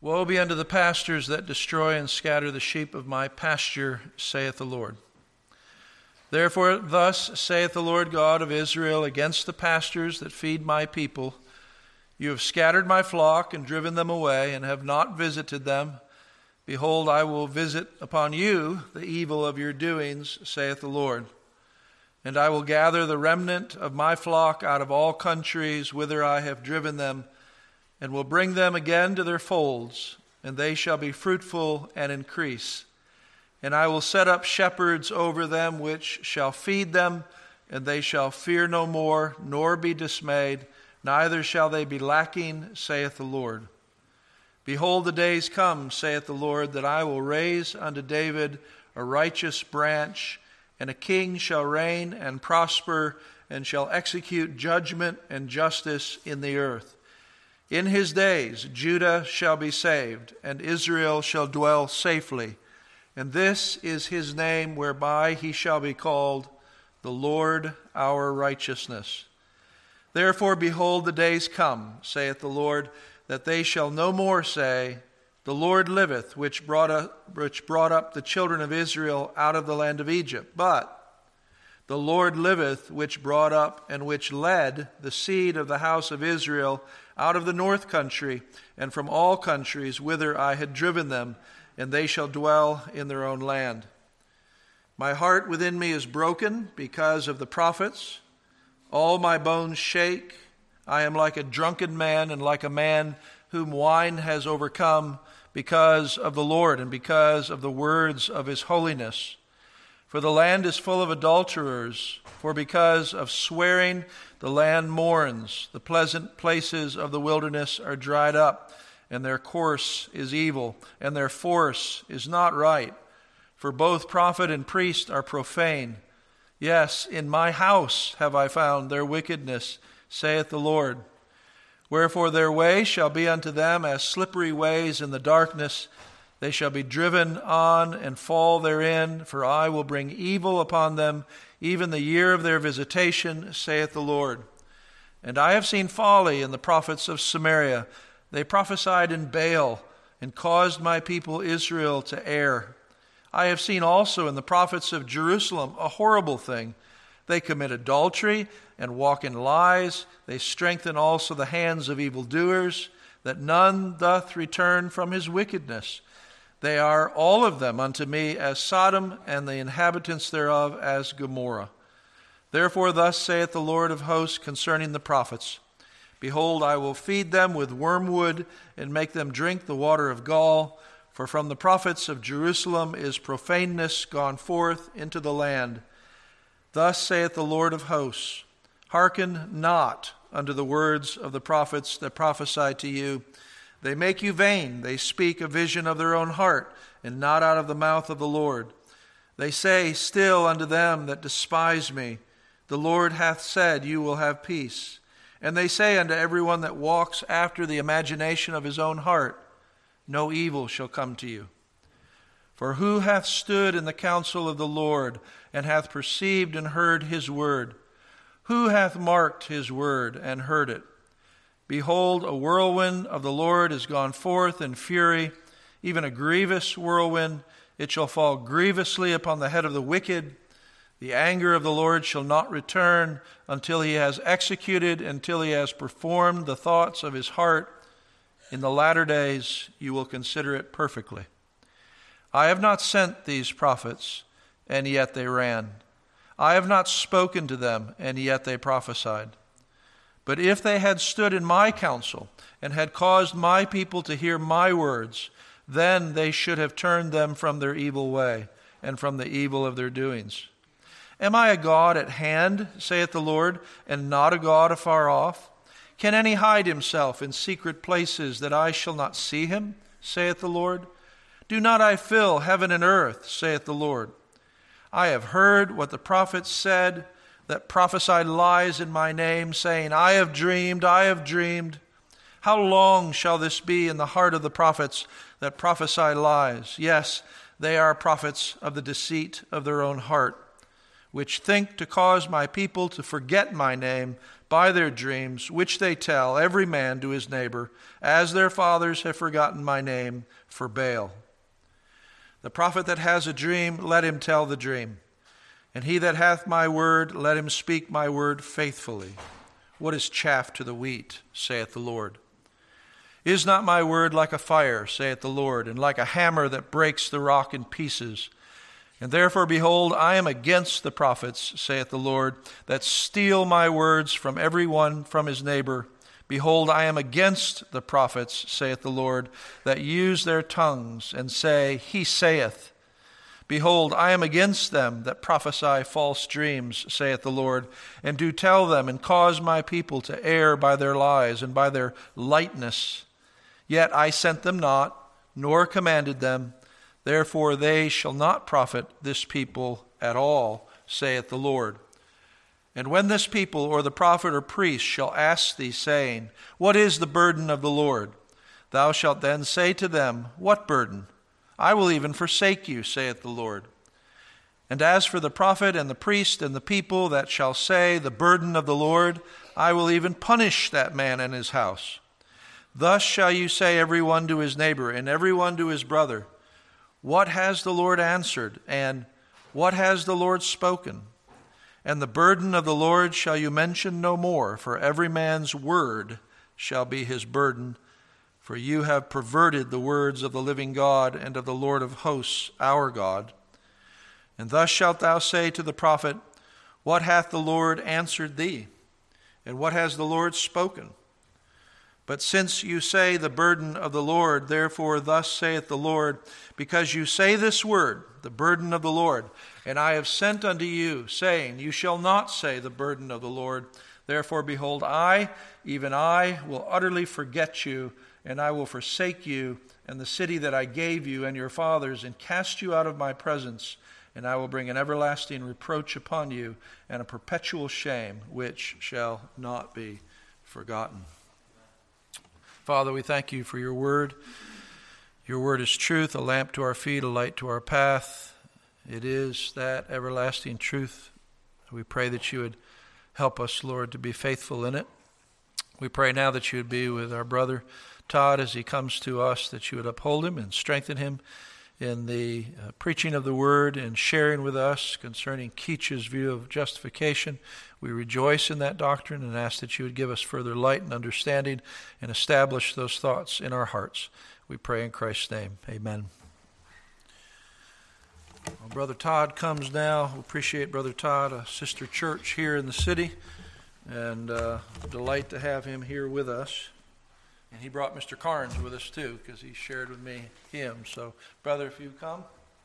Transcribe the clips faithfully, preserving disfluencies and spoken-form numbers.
Woe be unto the pastors that destroy and scatter the sheep of my pasture, saith the Lord. Therefore thus saith the Lord God of Israel against the pastors that feed my people, you have scattered my flock and driven them away, and have not visited them. Behold, I will visit upon you the evil of your doings, saith the Lord. And I will gather the remnant of my flock out of all countries whither I have driven them, and will bring them again to their folds, and they shall be fruitful and increase. And I will set up shepherds over them which shall feed them, and they shall fear no more, nor be dismayed, neither shall they be lacking, saith the Lord. Behold, the days come, saith the Lord, that I will raise unto David a righteous branch, and a king shall reign and prosper, and shall execute judgment and justice in the earth. In his days Judah shall be saved, and Israel shall dwell safely. And this is his name whereby he shall be called, the Lord our righteousness. Therefore, behold, the days come, saith the Lord, that they shall no more say, the Lord liveth, which brought up, which brought up the children of Israel out of the land of Egypt. But the Lord liveth, which brought up and which led the seed of the house of Israel out of the north country, and from all countries whither I had driven them, and they shall dwell in their own land. My heart within me is broken because of the prophets. All my bones shake. I am like a drunken man, and like a man whom wine has overcome, because of the Lord and because of the words of his holiness. For the land is full of adulterers, for because of swearing the land mourns. The pleasant places of the wilderness are dried up, and their course is evil, and their force is not right. For both prophet and priest are profane. Yes, in my house have I found their wickedness, saith the Lord. Wherefore their way shall be unto them as slippery ways in the darkness. They shall be driven on and fall therein, for I will bring evil upon them, even the year of their visitation, saith the Lord. And I have seen folly in the prophets of Samaria. They prophesied in Baal, and caused my people Israel to err. I have seen also in the prophets of Jerusalem a horrible thing. They commit adultery and walk in lies. They strengthen also the hands of evildoers, that none doth return from his wickedness. They are all of them unto me as Sodom, and the inhabitants thereof as Gomorrah. Therefore thus saith the Lord of hosts concerning the prophets, behold, I will feed them with wormwood, and make them drink the water of gall. For from the prophets of Jerusalem is profaneness gone forth into the land. Thus saith the Lord of hosts, hearken not unto the words of the prophets that prophesy to you. They make you vain. They speak a vision of their own heart, and not out of the mouth of the Lord. They say still unto them that despise me, the Lord hath said, you will have peace. And they say unto everyone that walks after the imagination of his own heart, no evil shall come to you. For who hath stood in the counsel of the Lord, and hath perceived and heard his word? Who hath marked his word and heard it? Behold, a whirlwind of the Lord is gone forth in fury, even a grievous whirlwind. It shall fall grievously upon the head of the wicked. The anger of the Lord shall not return until he has executed, until he has performed the thoughts of his heart. In the latter days you will consider it perfectly. I have not sent these prophets, and yet they ran. I have not spoken to them, and yet they prophesied. But if they had stood in my counsel, and had caused my people to hear my words, then they should have turned them from their evil way, and from the evil of their doings. Am I a God at hand, saith the Lord, and not a God afar off? Can any hide himself in secret places that I shall not see him, saith the Lord? Do not I fill heaven and earth, saith the Lord? I have heard what the prophets said, that prophesied lies in my name, saying, I have dreamed, I have dreamed. How long shall this be in the heart of the prophets that prophesy lies? Yes, they are prophets of the deceit of their own heart. which think to cause my people to forget my name by their dreams, which they tell every man to his neighbor, as their fathers have forgotten my name for Baal. The prophet that has a dream, let him tell the dream. And he that hath my word, let him speak my word faithfully. What is chaff to the wheat, saith the Lord? Is not my word like a fire, saith the Lord, and like a hammer that breaks the rock in pieces? And therefore, behold, I am against the prophets, saith the Lord, that steal my words from every one from his neighbor. Behold, I am against the prophets, saith the Lord, that use their tongues and say, He saith. Behold, I am against them that prophesy false dreams, saith the Lord, and do tell them and cause my people to err by their lies and by their lightness. Yet I sent them not, nor commanded them. Therefore they shall not profit this people at all, saith the Lord. And when this people or the prophet or priest shall ask thee, saying, What is the burden of the Lord? Thou shalt then say to them, What burden? I will even forsake you, saith the Lord. And as for the prophet and the priest and the people that shall say, The burden of the Lord, I will even punish that man and his house. Thus shall you say every one to his neighbor and every one to his brother, What has the Lord answered? And what has the Lord spoken? And the burden of the Lord shall you mention no more, for every man's word shall be his burden. For you have perverted the words of the living God and of the Lord of hosts, our God. And thus shalt thou say to the prophet, What hath the Lord answered thee? And what has the Lord spoken? But since you say the burden of the Lord, therefore thus saith the Lord, because you say this word, the burden of the Lord, and I have sent unto you, saying, You shall not say the burden of the Lord. Therefore, behold, I, even I, will utterly forget you, and I will forsake you, and the city that I gave you and your fathers, and cast you out of my presence, and I will bring an everlasting reproach upon you, and a perpetual shame, which shall not be forgotten. Father, we thank you for your word. Your word is truth, a lamp to our feet, a light to our path. It is that everlasting truth. We pray that you would help us, Lord, to be faithful in it. We pray now that you would be with our brother Todd as he comes to us, that you would uphold him and strengthen him in the uh, preaching of the word and sharing with us concerning Keach's view of justification. We rejoice in that doctrine and ask that you would give us further light and understanding and establish those thoughts in our hearts. We pray in Christ's name. Amen. Well, Brother Todd comes now. We appreciate Brother Todd, a sister church here in the city, and uh, delight to have him here with us. And he brought Mister Carnes with us too, because he shared with me him. So, brother, if you come.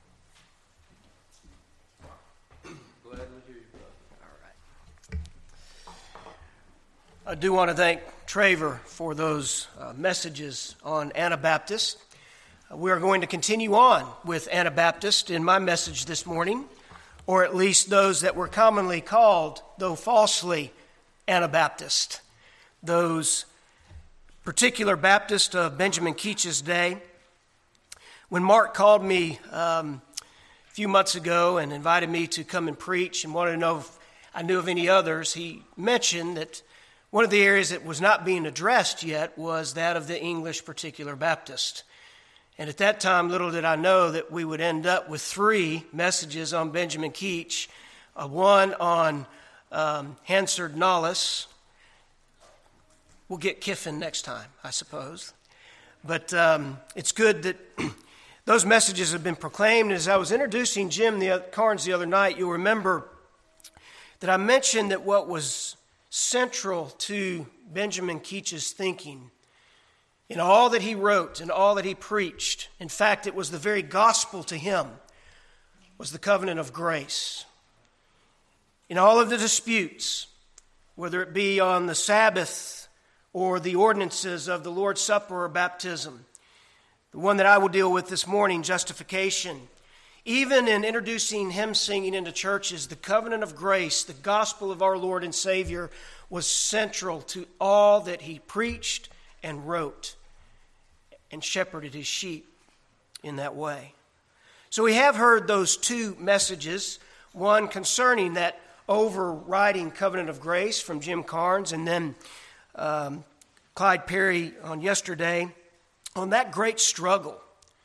Glad to hear you, brother. All right. I do want to thank Traver for those uh, messages on Anabaptist. Uh, we are going to continue on with Anabaptist in my message this morning, or at least those that were commonly called, though falsely, Anabaptist. Those particular Baptist of Benjamin Keach's day. When Mark called me um, a few months ago and invited me to come and preach and wanted to know if I knew of any others, he mentioned that one of the areas that was not being addressed yet was that of the English particular Baptist. And at that time, little did I know that we would end up with three messages on Benjamin Keach, uh, one on um, Hansard Knollys. We'll get Kiffin next time, I suppose. But um, it's good that those messages have been proclaimed. As I was introducing Jim the, Carnes the other night, you'll remember that I mentioned that what was central to Benjamin Keach's thinking in all that he wrote and all that he preached, in fact, it was the very gospel to him, was the covenant of grace. In all of the disputes, whether it be on the Sabbath or the ordinances of the Lord's Supper or baptism, the one that I will deal with this morning, justification. Even in introducing hymn singing into churches, the covenant of grace, the gospel of our Lord and Savior, was central to all that he preached and wrote and shepherded his sheep in that way. So we have heard those two messages, One concerning that overriding covenant of grace from Jim Carnes, and then um, Clyde Perry on yesterday on that great struggle.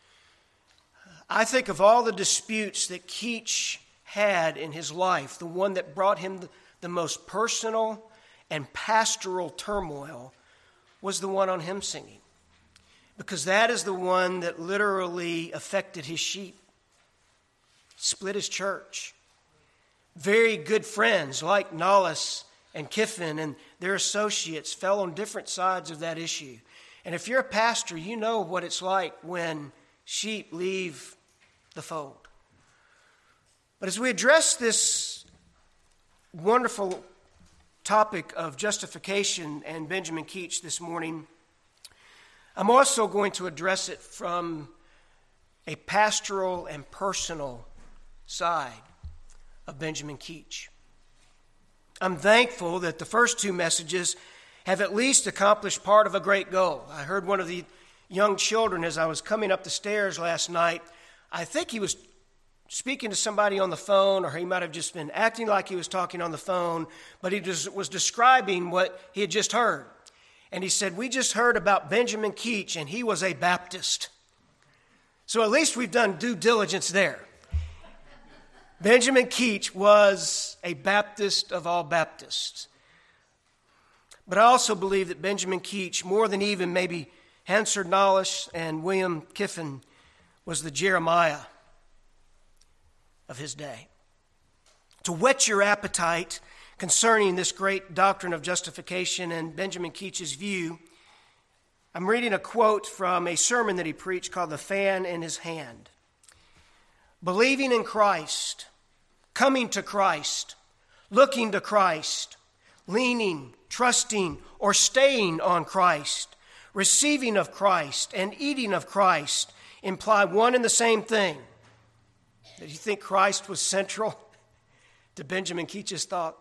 I think of all the disputes that Keach had in his life, the one that brought him the, the most personal and pastoral turmoil was the one on hymn singing, because that is the one that literally affected his sheep, split his church. Very good friends like Nollis and Kiffin and their associates fell on different sides of that issue. And if you're a pastor, you know what it's like when sheep leave the fold. But as we address this wonderful topic of justification and Benjamin Keach this morning, I'm also going to address it from a pastoral and personal side of Benjamin Keach. I'm thankful that the first two messages have at least accomplished part of a great goal. I heard one of the young children as I was coming up the stairs last night. I think he was speaking to somebody on the phone, or he might have just been acting like he was talking on the phone, but he just was describing what he had just heard. And he said, "We just heard about Benjamin Keach, and he was a Baptist." So at least we've done due diligence there. Benjamin Keach was a Baptist of all Baptists. But I also believe that Benjamin Keach, more than even maybe Hansard Nollis and William Kiffin, was the Jeremiah of his day. To whet your appetite concerning this great doctrine of justification and Benjamin Keach's view, I'm reading a quote from a sermon that he preached called "The Fan in His Hand." Believing in Christ, coming to Christ, looking to Christ, leaning, trusting, or staying on Christ, receiving of Christ, and eating of Christ imply one and the same thing. Did you think Christ was central to Benjamin Keach's thought?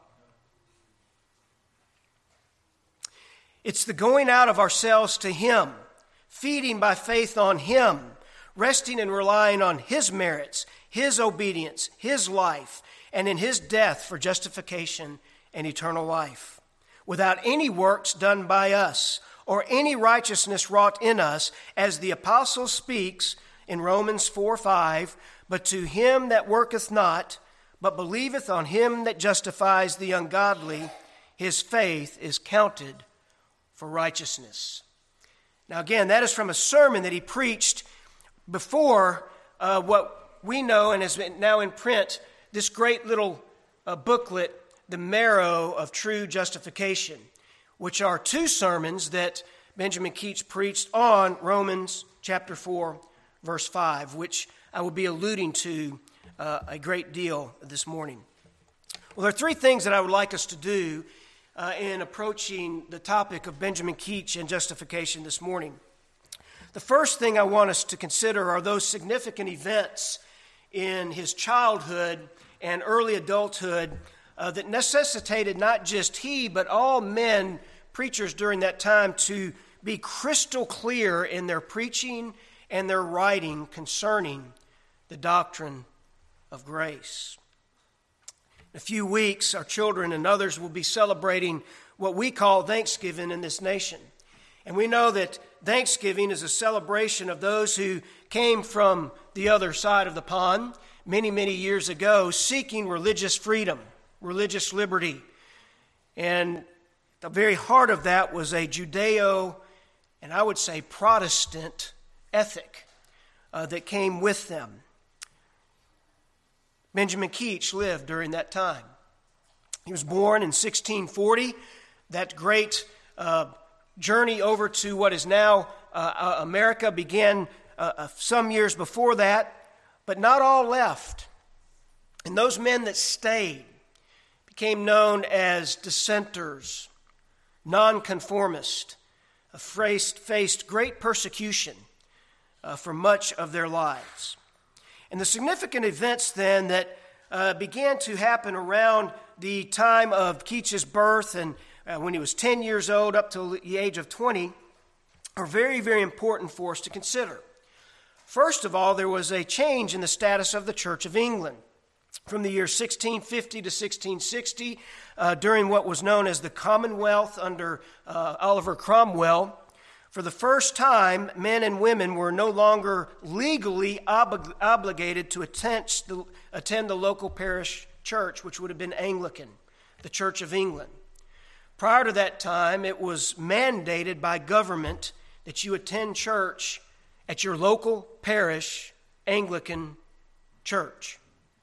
It's the going out of ourselves to Him, feeding by faith on Him, resting and relying on His merits, His obedience, His life, and in His death for justification and eternal life, without any works done by us or any righteousness wrought in us, as the apostle speaks in Romans four five, "But to him that worketh not, but believeth on Him that justifies the ungodly, his faith is counted for righteousness." Now again, that is from a sermon that he preached before uh, what we know and is now in print, this great little uh, booklet, "The Marrow of True Justification," which are two sermons that Benjamin Keach preached on Romans chapter four, verse five, which I will be alluding to uh, a great deal this morning. Well, there are three things that I would like us to do uh, in approaching the topic of Benjamin Keach and justification this morning. The first thing I want us to consider are those significant events in his childhood and early adulthood uh, that necessitated not just he, but all men, preachers during that time, to be crystal clear in their preaching and their writing concerning the doctrine of grace. In a few weeks, our children and others will be celebrating what we call Thanksgiving in this nation. And we know that Thanksgiving is a celebration of those who came from the other side of the pond many, many years ago, seeking religious freedom, religious liberty. And the very heart of that was a Judeo, and I would say Protestant ethic uh, that came with them. Benjamin Keach lived during that time. He was born in sixteen forty. That great uh, journey over to what is now uh, America began uh, uh, some years before that, but not all left. And those men that stayed became known as dissenters, nonconformists, uh, faced, faced great persecution uh, for much of their lives. And the significant events then that uh, began to happen around the time of Keach's birth and uh, when he was ten years old up to the age of twenty are very, very important for us to consider. First of all, there was a change in the status of the Church of England. from the year sixteen fifty to sixteen sixty, uh, during what was known as the Commonwealth under uh, Oliver Cromwell. For the first time, men and women were no longer legally ob- obligated to attend the, attend the local parish church, which would have been Anglican, the Church of England. Prior to that time, it was mandated by government that you attend church at your local parish Anglican church.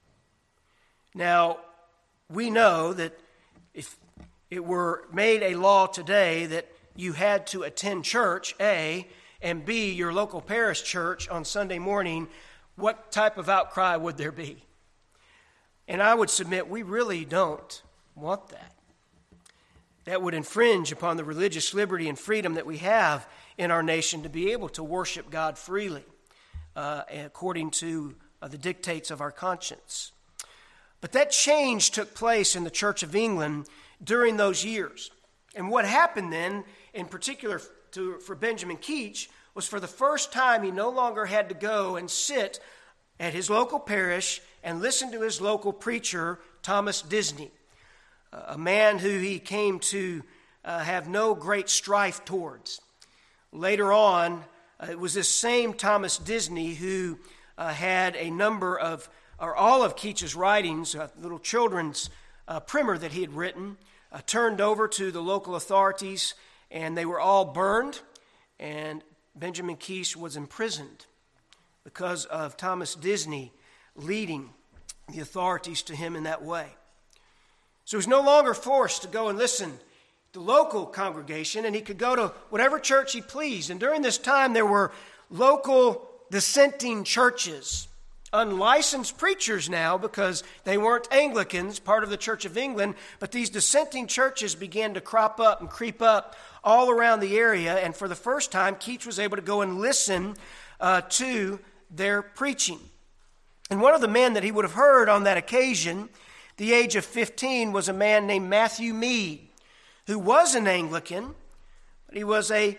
Now, we know that if it were made a law today that you had to attend church, A, and B, your local parish church on Sunday morning, what type of outcry would there be? And I would submit we really don't want that. That would infringe upon the religious liberty and freedom that we have in our nation to be able to worship God freely uh, according to uh, the dictates of our conscience. But that change took place in the Church of England during those years. And what happened then, in particular to, for Benjamin Keach, was for the first time he no longer had to go and sit at his local parish and listen to his local preacher, Thomas Disney, a man who he came to uh, have no great strife towards. Later on, uh, it was this same Thomas Disney who uh, had a number of, or all of Keach's writings, a little children's uh, primer that he had written, uh, turned over to the local authorities, and they were all burned, and Benjamin Keach was imprisoned because of Thomas Disney leading the authorities to him in that way. So he was no longer forced to go and listen to the local congregation, and he could go to whatever church he pleased. And during this time, there were local dissenting churches, unlicensed preachers now because they weren't Anglicans, part of the Church of England, but these dissenting churches began to crop up and creep up all around the area, and for the first time, Keach was able to go and listen uh, to their preaching. And one of the men that he would have heard on that occasion, the age of fifteen, was a man named Matthew Mead, who was an Anglican, but he was a,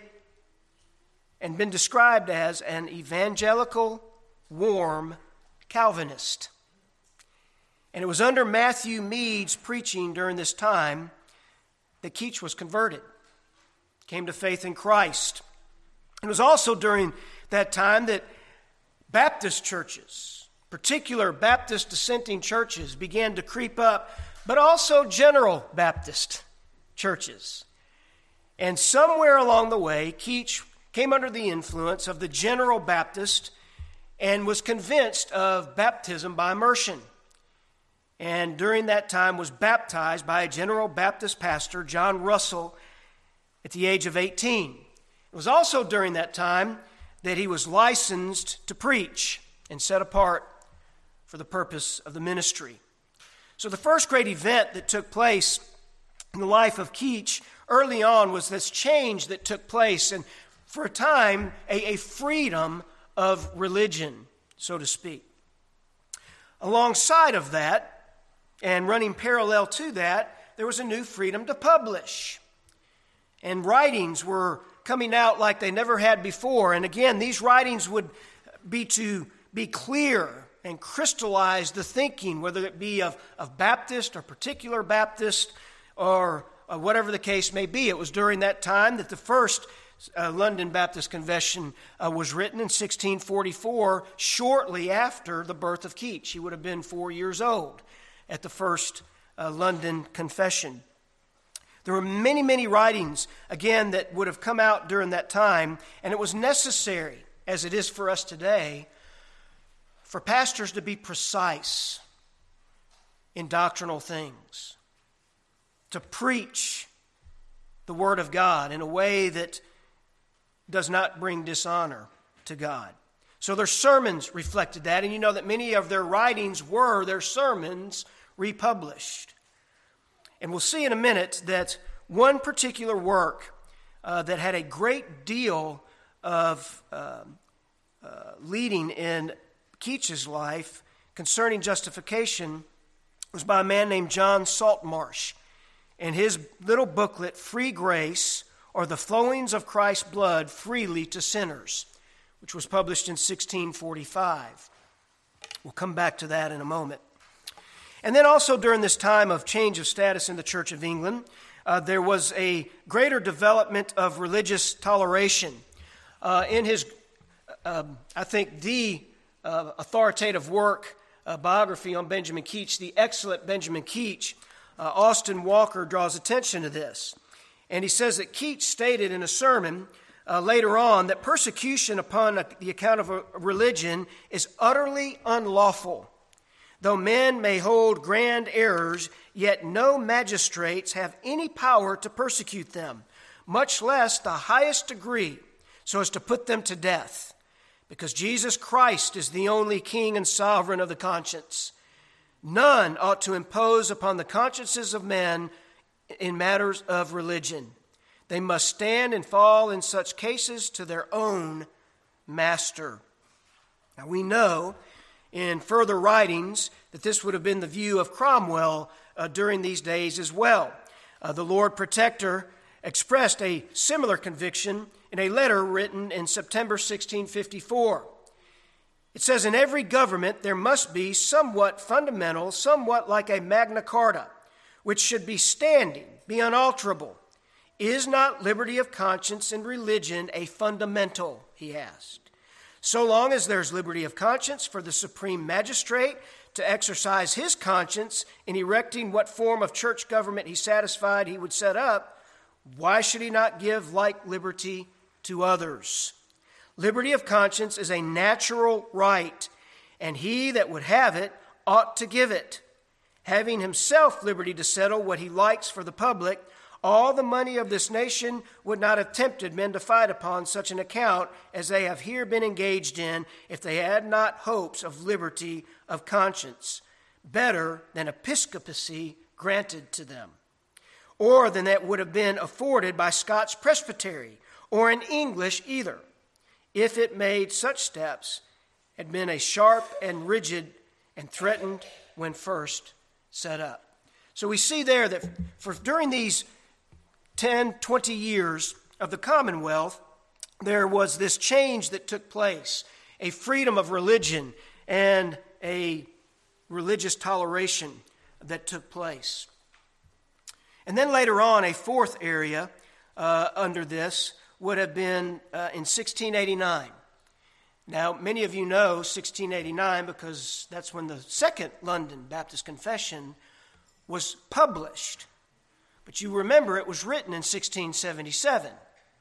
and been described as an evangelical, warm Calvinist. And it was under Matthew Mead's preaching during this time that Keach was converted, came to faith in Christ. It was also during that time that Baptist churches, particular Baptist dissenting churches, began to creep up, but also general Baptist churches. And somewhere along the way, Keach came under the influence of the general Baptist and was convinced of baptism by immersion. And during that time was baptized by a general Baptist pastor, John Russell, at the age of eighteen. It was also during that time that he was licensed to preach and set apart for the purpose of the ministry. So the first great event that took place in the life of Keach early on was this change that took place, and for a time, a, a freedom of religion, so to speak. Alongside of that, and running parallel to that, there was a new freedom to publish. And writings were coming out like they never had before. And again, these writings would be to be clear and crystallize the thinking, whether it be of, of Baptist or particular Baptist or uh, whatever the case may be. It was during that time that the first uh, London Baptist Confession uh, was written in sixteen forty-four, shortly after the birth of Keach. He would have been four years old at the first uh, London Confession. There were many, many writings, again, that would have come out during that time, and it was necessary, as it is for us today, for pastors to be precise in doctrinal things, to preach the Word of God in a way that does not bring dishonor to God. So their sermons reflected that, and you know that many of their writings were their sermons republished. And we'll see in a minute that one particular work uh, that had a great deal of uh, uh, leading in Keach's life concerning justification was by a man named John Saltmarsh. And his little booklet, Free Grace, or The Flowings of Christ's Blood Freely to Sinners, which was published in sixteen forty-five. We'll come back to that in a moment. And then also during this time of change of status in the Church of England, uh, there was a greater development of religious toleration. Uh, in his, uh, I think, the uh, authoritative work, uh, biography on Benjamin Keach, the excellent Benjamin Keach, uh, Austin Walker draws attention to this. And he says that Keach stated in a sermon uh, later on that persecution upon a, the account of a religion is utterly unlawful. Though men may hold grand errors, yet no magistrates have any power to persecute them, much less the highest degree, so as to put them to death, because Jesus Christ is the only King and Sovereign of the conscience. None ought to impose upon the consciences of men in matters of religion. They must stand and fall in such cases to their own master. Now we know in further writings that this would have been the view of Cromwell uh, during these days as well. Uh, the Lord Protector expressed a similar conviction in a letter written in September sixteen fifty-four. It says, "In every government there must be somewhat fundamental, somewhat like a Magna Carta, which should be standing, be unalterable. Is not liberty of conscience and religion a fundamental?" he asked. So long as there's liberty of conscience for the supreme magistrate to exercise his conscience in erecting what form of church government he satisfied he would set up, why should he not give like liberty to others? Liberty of conscience is a natural right, and he that would have it ought to give it. Having himself liberty to settle what he likes for the public, all the money of this nation would not have tempted men to fight upon such an account as they have here been engaged in, if they had not hopes of liberty of conscience, better than episcopacy granted to them, or than that would have been afforded by Scotch presbytery, or in English either, if it made such steps, had been a sharp and rigid and threatened when first set up. So we see there that for during these ten, twenty years of the Commonwealth, there was this change that took place, a freedom of religion and a religious toleration that took place. And then later on, a fourth area uh, under this would have been uh, in sixteen eighty-nine. Now, many of you know sixteen eighty-nine because that's when the Second London Baptist Confession was published. But you remember it was written in sixteen seventy-seven.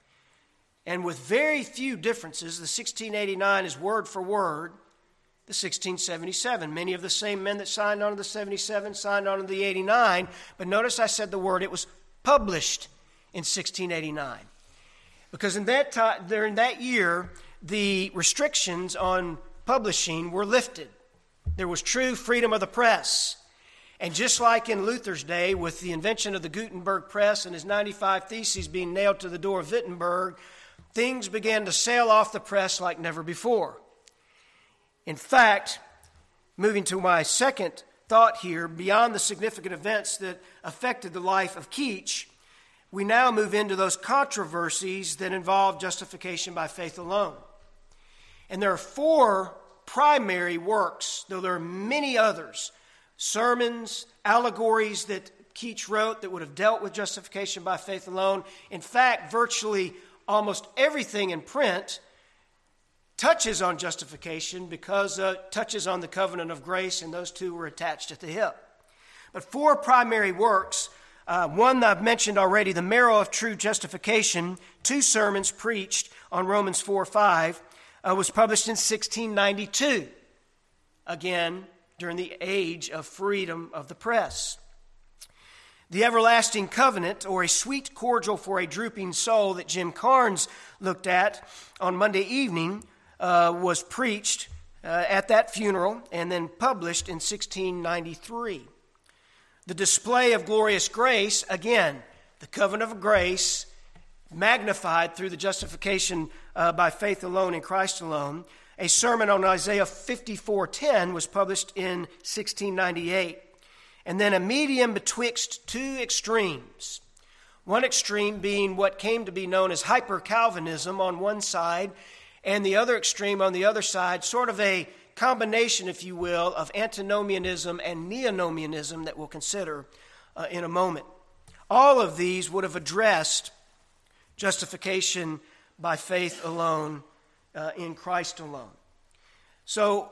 And with very few differences, the sixteen eighty-nine is word for word the sixteen seventy-seven. Many of the same men that signed on to the seventy-seven signed on to the eighty-nine. But notice I said the word, it was published in sixteen eighty-nine. Because in that time, during that year, the restrictions on publishing were lifted. There was true freedom of the press. And just like in Luther's day, with the invention of the Gutenberg press and his ninety-five Theses being nailed to the door of Wittenberg, things began to sail off the press like never before. In fact, moving to my second thought here, beyond the significant events that affected the life of Keach, we now move into those controversies that involve justification by faith alone. And there are four primary works, though there are many others, sermons, allegories that Keach wrote that would have dealt with justification by faith alone. In fact, virtually almost everything in print touches on justification because uh, it touches on the covenant of grace, and those two were attached at the hip. But four primary works, uh, one that I've mentioned already, The Marrow of True Justification, two sermons preached on Romans four five, uh, was published in sixteen ninety-two, again, during the age of freedom of the press. The Everlasting Covenant, or A Sweet Cordial for a Drooping Soul, that Jim Carnes looked at on Monday evening, uh, was preached uh, at that funeral and then published in sixteen ninety-three. The Display of Glorious Grace, again, the covenant of grace, magnified through the justification uh, by faith alone in Christ alone. A sermon on Isaiah fifty-four ten was published in sixteen ninety-eight. And then A Medium Betwixt Two Extremes. One extreme being what came to be known as hyper-Calvinism on one side, and the other extreme on the other side, sort of a combination, if you will, of antinomianism and neonomianism that we'll consider uh, in a moment. All of these would have addressed justification by faith alone, uh, in Christ alone. So,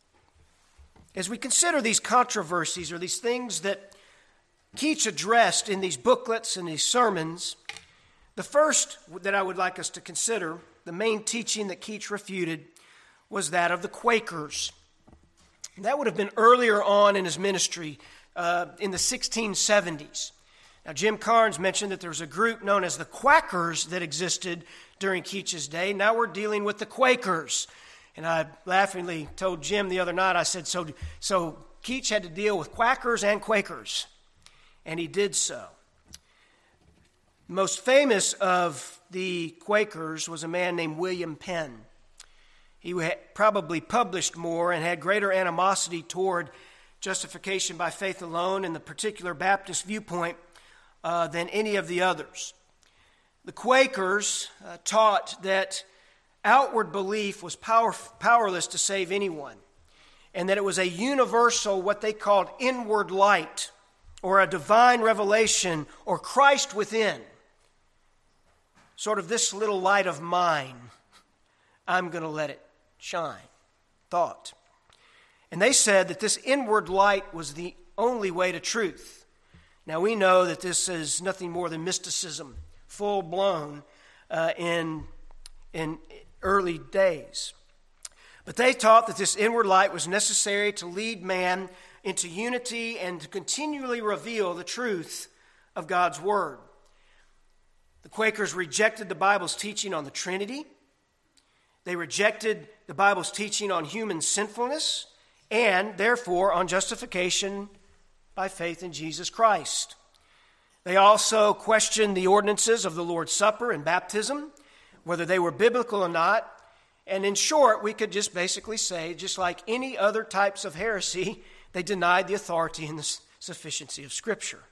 as we consider these controversies or these things that Keach addressed in these booklets and these sermons, the first that I would like us to consider, the main teaching that Keach refuted, was that of the Quakers. And that would have been earlier on in his ministry, uh, in the sixteen seventies. Now, Jim Carnes mentioned that there was a group known as the Quackers that existed during Keach's day. Now we're dealing with the Quakers. And I laughingly told Jim the other night, I said, so, so Keach had to deal with Quackers and Quakers. And he did so. The most famous of the Quakers was a man named William Penn. He had probably published more and had greater animosity toward justification by faith alone and the particular Baptist viewpoint uh, than any of the others. The Quakers uh, taught that outward belief was power, powerless to save anyone, and that it was a universal, what they called inward light, or a divine revelation, or Christ within. Sort of this little light of mine, I'm going to let it shine, thought. And they said that this inward light was the only way to truth. Now we know that this is nothing more than mysticism, full-blown uh, in, in early days. But they taught that this inward light was necessary to lead man into unity and to continually reveal the truth of God's Word. The Quakers rejected the Bible's teaching on the Trinity. They rejected the Bible's teaching on human sinfulness and, therefore, on justification by faith in Jesus Christ. They also questioned the ordinances of the Lord's Supper and baptism, whether they were biblical or not. And in short, we could just basically say, just like any other types of heresy, they denied the authority and the sufficiency of Scripture.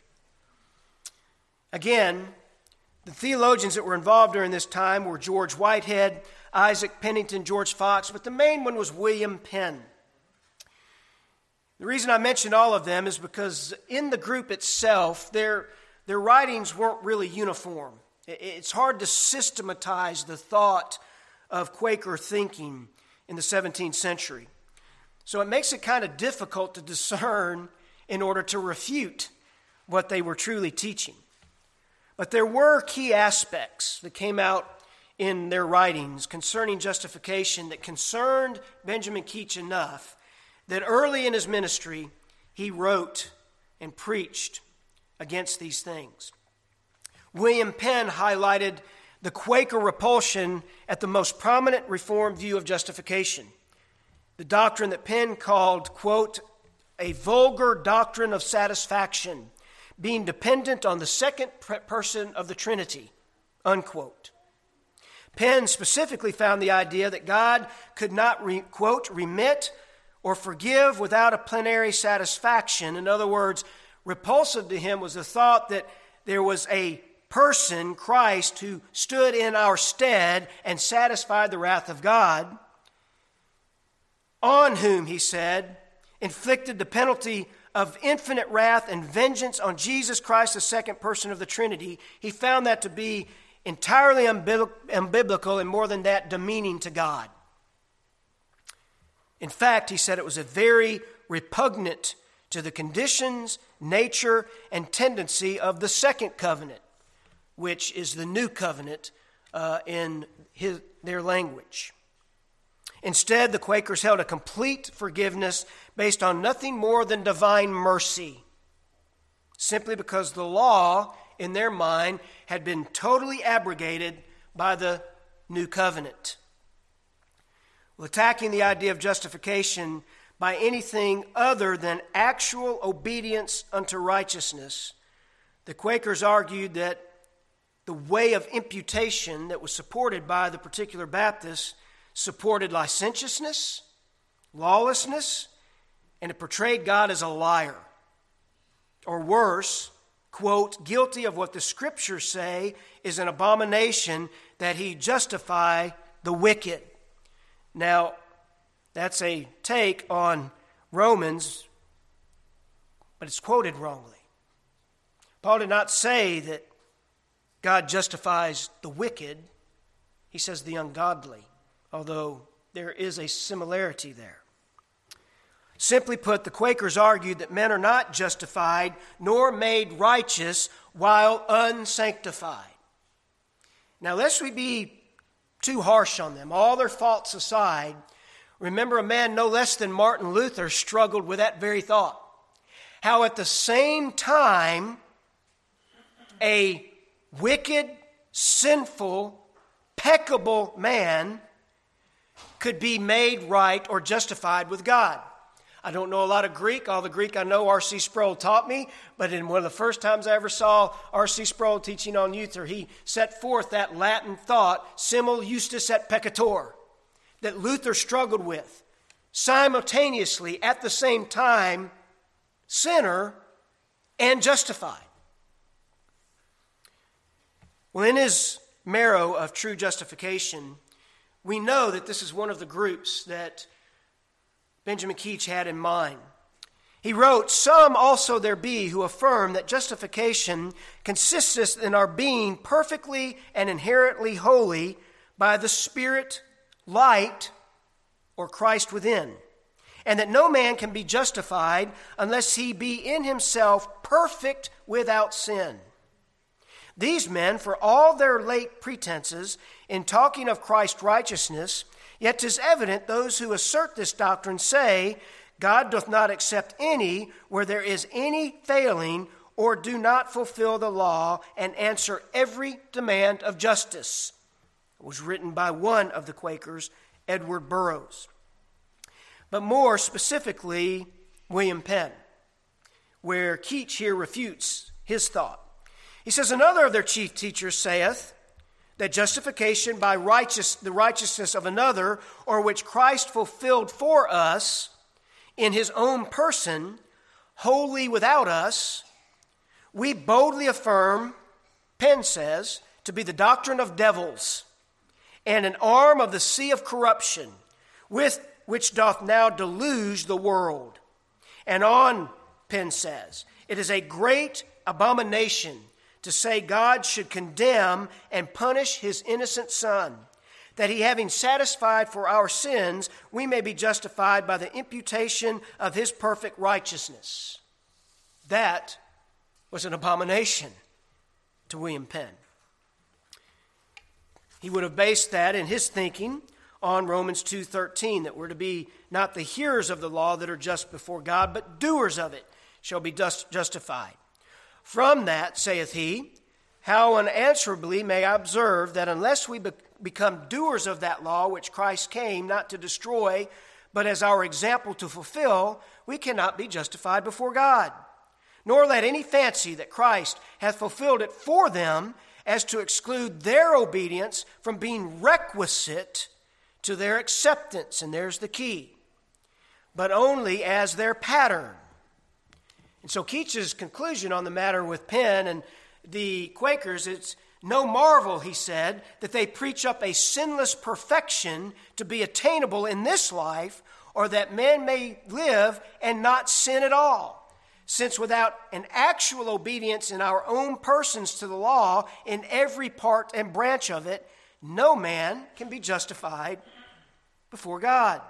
Again, the theologians that were involved during this time were George Whitehead, Isaac Pennington, George Fox, but the main one was William Penn. The reason I mention all of them is because in the group itself, their, their writings weren't really uniform. It's hard to systematize the thought of Quaker thinking in the seventeenth century. So it makes it kind of difficult to discern in order to refute what they were truly teaching. But there were key aspects that came out in their writings concerning justification that concerned Benjamin Keach enough that early in his ministry he wrote and preached against these things. William Penn highlighted the Quaker repulsion at the most prominent Reformed view of justification, the doctrine that Penn called, quote, a vulgar doctrine of satisfaction, being dependent on the second person of the Trinity, unquote. Penn specifically found the idea that God could not, re, quote, remit or forgive without a plenary satisfaction. In other words, repulsive to him was the thought that there was a person, Christ, who stood in our stead and satisfied the wrath of God, on whom, he said, inflicted the penalty of infinite wrath and vengeance on Jesus Christ, the second person of the Trinity. He found that to be entirely unbiblical and more than that, demeaning to God. In fact, he said it was a very repugnant to the conditions, nature, and tendency of the second covenant, which is the new covenant uh, in his, their language. Instead, the Quakers held a complete forgiveness based on nothing more than divine mercy, simply because the law, in their mind, had been totally abrogated by the new covenant. Well, attacking the idea of justification by anything other than actual obedience unto righteousness, the Quakers argued that the way of imputation that was supported by the particular Baptists supported licentiousness, lawlessness, and it portrayed God as a liar. Or worse, quote, guilty of what the Scriptures say is an abomination, that he justify the wicked. Now, That's a take on Romans, but it's quoted wrongly. Paul did not say that God justifies the wicked. He says the ungodly, although there is a similarity there. Simply put, the Quakers argued that men are not justified nor made righteous while unsanctified. Now, lest we be too harsh on them, all their faults aside, remember a man no less than Martin Luther struggled with that very thought. How at the same time, a wicked, sinful, peccable man could be made right or justified with God. I don't know a lot of Greek. All the Greek I know R C Sproul taught me, but in one of the first times I ever saw R C Sproul teaching on Luther, he set forth that Latin thought, simul justus et peccator, that Luther struggled with. Simultaneously, at the same time, sinner and justified. Well, in his marrow of true justification, we know that this is one of the groups that Benjamin Keach had in mind. He wrote, "Some also there be who affirm that justification consists in our being perfectly and inherently holy by the Spirit, light, or Christ within, and that no man can be justified unless he be in himself perfect without sin. These men, for all their late pretenses in talking of Christ's righteousness, yet 'tis evident those who assert this doctrine say, God doth not accept any where there is any failing, or do not fulfill the law and answer every demand of justice." It was written by one of the Quakers, Edward Burroughs. But more specifically, William Penn, where Keach here refutes his thought. He says, "Another of their chief teachers saith that justification by righteous, the righteousness of another, or which Christ fulfilled for us in his own person, wholly without us, we boldly affirm," Penn says, "to be the doctrine of devils, and an arm of the sea of corruption, with which doth now deluge the world. And on," Penn says, "it is a great abomination to say God should condemn and punish his innocent Son, that he having satisfied for our sins, we may be justified by the imputation of his perfect righteousness." That was an abomination to William Penn. He would have based that in his thinking on Romans two thirteen, that we're to be not the hearers of the law that are just before God, but doers of it shall be just, justified. "From that, saith he, how unanswerably may I observe that unless we be- become doers of that law which Christ came not to destroy, but as our example to fulfill, we cannot be justified before God. Nor let any fancy that Christ hath fulfilled it for them as to exclude their obedience from being requisite to their acceptance," and there's the key, "but only as their pattern." And so Keach's conclusion on the matter with Penn and the Quakers, it's no marvel, he said, that they preach up a sinless perfection to be attainable in this life, or that men may live and not sin at all, since without an actual obedience in our own persons to the law in every part and branch of it, no man can be justified before God.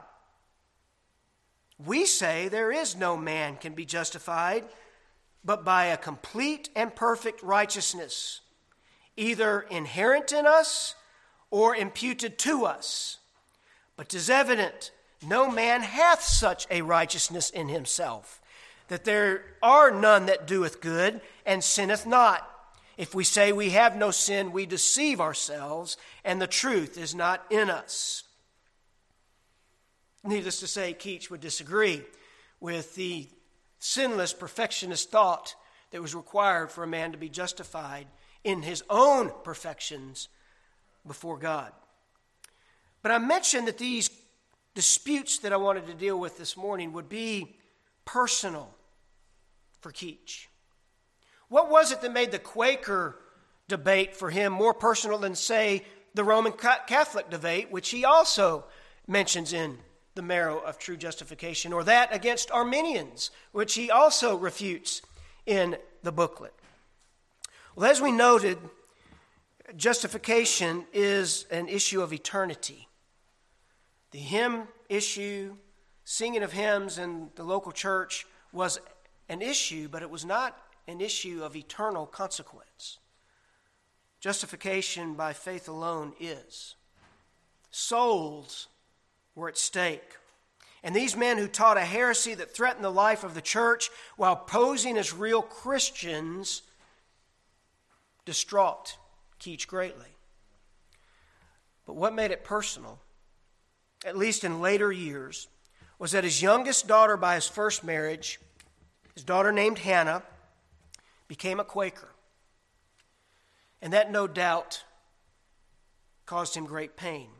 We say there is no man can be justified but by a complete and perfect righteousness, either inherent in us or imputed to us. But 'tis evident no man hath such a righteousness in himself, that there are none that doeth good and sinneth not. If we say we have no sin, we deceive ourselves, and the truth is not in us." Needless to say, Keach would disagree with the sinless perfectionist thought that was required for a man to be justified in his own perfections before God. But I mentioned that these disputes that I wanted to deal with this morning would be personal for Keach. What was it that made the Quaker debate for him more personal than, say, the Roman Catholic debate, which he also mentions in the marrow of true justification, or that against Arminians, which he also refutes in the booklet. Well, as we noted, justification is an issue of eternity. The hymn issue, singing of hymns in the local church was an issue, but it was not an issue of eternal consequence. Justification by faith alone is. Souls were at stake. And these men who taught a heresy that threatened the life of the church while posing as real Christians distraught Keach greatly. But what made it personal, at least in later years, was that his youngest daughter by his first marriage, his daughter named Hannah, became a Quaker. And that no doubt caused him great pain.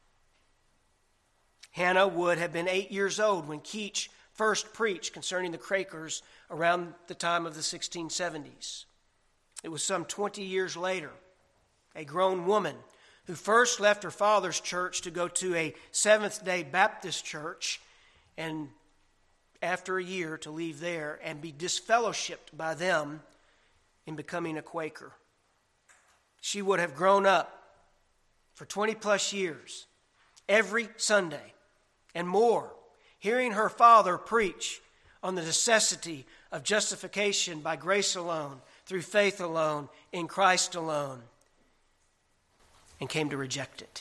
Hannah would have been eight years old when Keach first preached concerning the Quakers around the time of the sixteen seventies. It was some twenty years later, a grown woman who first left her father's church to go to a Seventh-day Baptist church, and after a year to leave there and be disfellowshipped by them in becoming a Quaker. She would have grown up for twenty plus years, every Sunday and more, hearing her father preach on the necessity of justification by grace alone, through faith alone, in Christ alone, and came to reject it.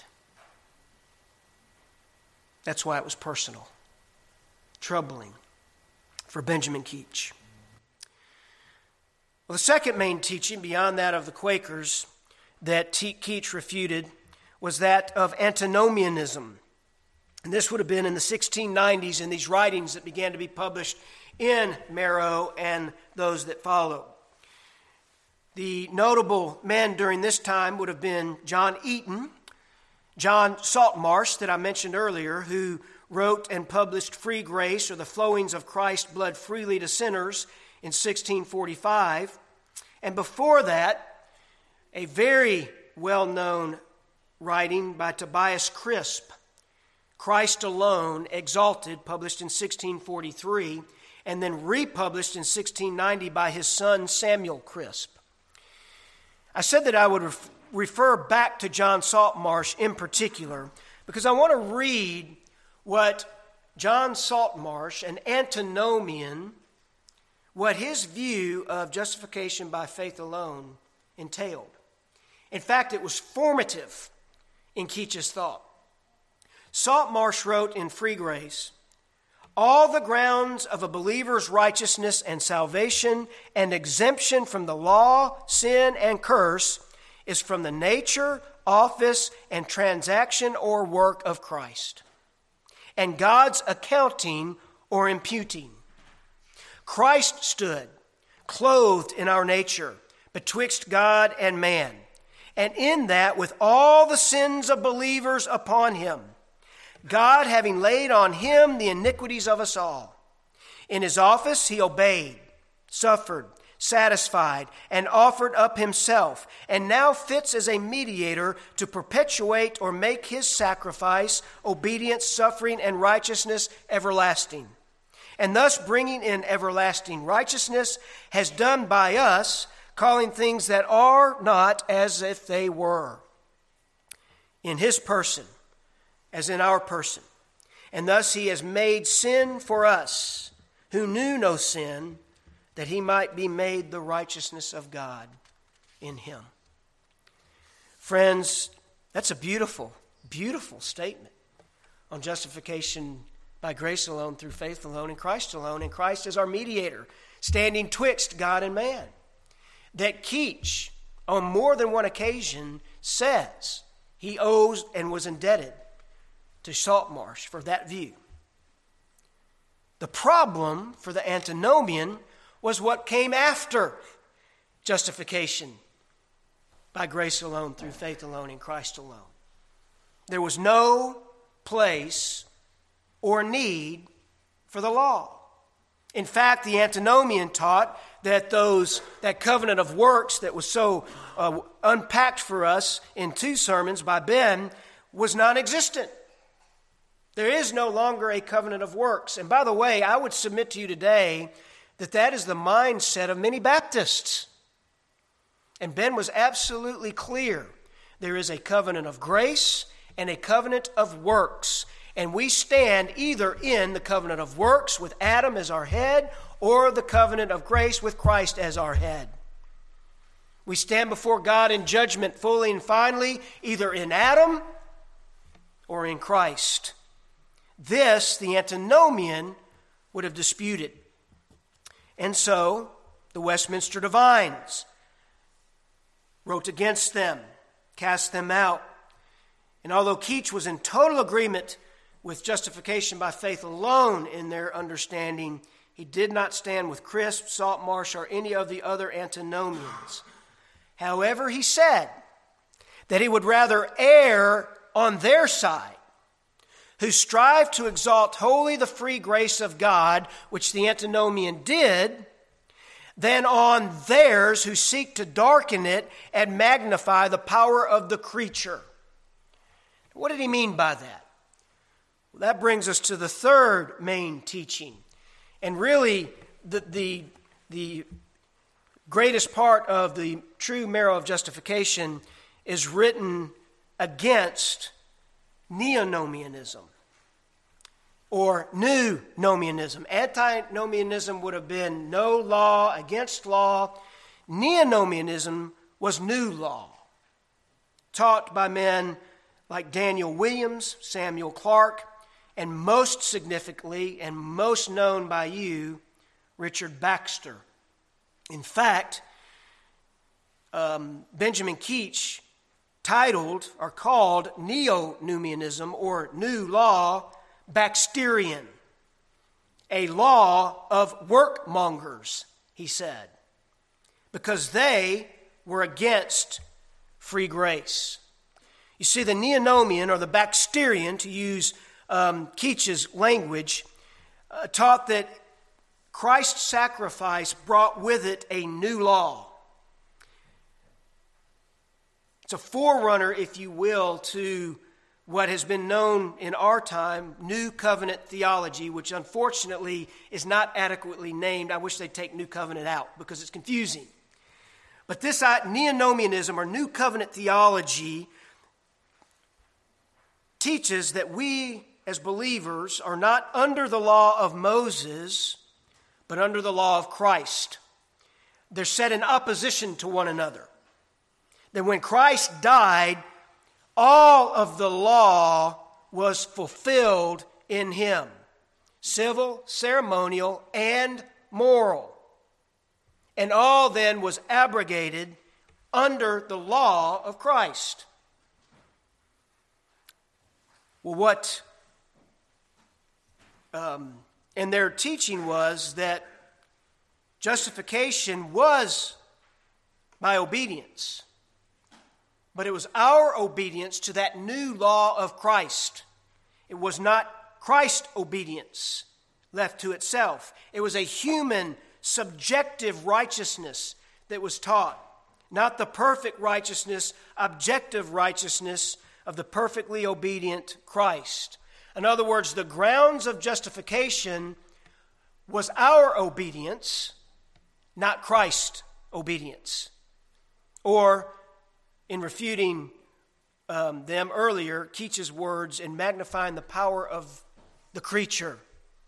That's why it was personal, troubling for Benjamin Keach. Well, the second main teaching, beyond that of the Quakers, that Keach refuted was that of antinomianism. And this would have been in the sixteen nineties in these writings that began to be published in Marrow and those that followed. The notable men during this time would have been John Eaton, John Saltmarsh that I mentioned earlier, who wrote and published Free Grace, or the Flowings of Christ's Blood Freely to Sinners, in sixteen forty-five. And before that, a very well-known writing by Tobias Crisp, Christ Alone Exalted, published in sixteen forty-three, and then republished in sixteen ninety by his son Samuel Crisp. I said that I would ref- refer back to John Saltmarsh in particular because I want to read what John Saltmarsh, an antinomian, what his view of justification by faith alone entailed. In fact, it was formative in Keach's thought. Saltmarsh wrote in Free Grace, "All the grounds of a believer's righteousness and salvation and exemption from the law, sin, and curse is from the nature, office, and transaction or work of Christ, and God's accounting or imputing. Christ stood, clothed in our nature, betwixt God and man, and in that with all the sins of believers upon him, God having laid on him the iniquities of us all. In his office he obeyed, suffered, satisfied, and offered up himself, and now fits as a mediator to perpetuate or make his sacrifice, obedience, suffering, and righteousness everlasting. And thus bringing in everlasting righteousness, has done by us, calling things that are not as if they were, in his person, as in our person. And thus he has made sin for us, who knew no sin, that he might be made the righteousness of God in him." Friends, that's a beautiful, beautiful statement on justification by grace alone, through faith alone, in Christ alone, and Christ as our mediator, standing twixt God and man. That Keach, on more than one occasion, says he owes and was indebted to Saltmarsh for that view. The problem for the antinomian was what came after justification by grace alone, through faith alone, in Christ alone. There was no place or need for the law. In fact, the antinomian taught that those that covenant of works that was so uh, unpacked for us in two sermons by Ben was non-existent. There is no longer a covenant of works. And by the way, I would submit to you today that that is the mindset of many Baptists. And Ben was absolutely clear. There is a covenant of grace and a covenant of works. And we stand either in the covenant of works with Adam as our head or the covenant of grace with Christ as our head. We stand before God in judgment fully and finally, either in Adam or in Christ. This, the antinomian would have disputed. And so, the Westminster Divines wrote against them, cast them out. And although Keach was in total agreement with justification by faith alone in their understanding, he did not stand with Crisp, Saltmarsh, or any of the other antinomians. However, he said that he would rather err on their side, who strive to exalt wholly the free grace of God, which the antinomian did, than on theirs who seek to darken it and magnify the power of the creature. What did he mean by that? Well, that brings us to the third main teaching. And really, the, the, the greatest part of the true marrow of justification is written against neonomianism or new nomianism. Antinomianism would have been no law against law. Neonomianism was new law, taught by men like Daniel Williams, Samuel Clarke, and most significantly and most known by you, Richard Baxter. In fact, um, Benjamin Keach titled or called Neo-Numianism or New Law Baxterian, a law of workmongers, he said, because they were against free grace. You see, the Neonomian or the Baxterian, to use um, Keach's language, uh, taught that Christ's sacrifice brought with it a new law. It's a forerunner, if you will, to what has been known in our time, New Covenant theology, which unfortunately is not adequately named. I wish they'd take New Covenant out because it's confusing. But this Neonomianism or New Covenant theology teaches that we as believers are not under the law of Moses, but under the law of Christ. They're set in opposition to one another. That when Christ died, all of the law was fulfilled in him, civil, ceremonial, and moral. And all then was abrogated under the law of Christ. Well, what um, and their teaching was that justification was by obedience. But it was our obedience to that new law of Christ. It was not Christ's obedience left to itself. It was a human, subjective righteousness that was taught, not the perfect righteousness, objective righteousness of the perfectly obedient Christ. In other words, the grounds of justification was our obedience, not Christ's obedience. Or, in refuting um, them earlier, Keach's words in magnifying the power of the creature.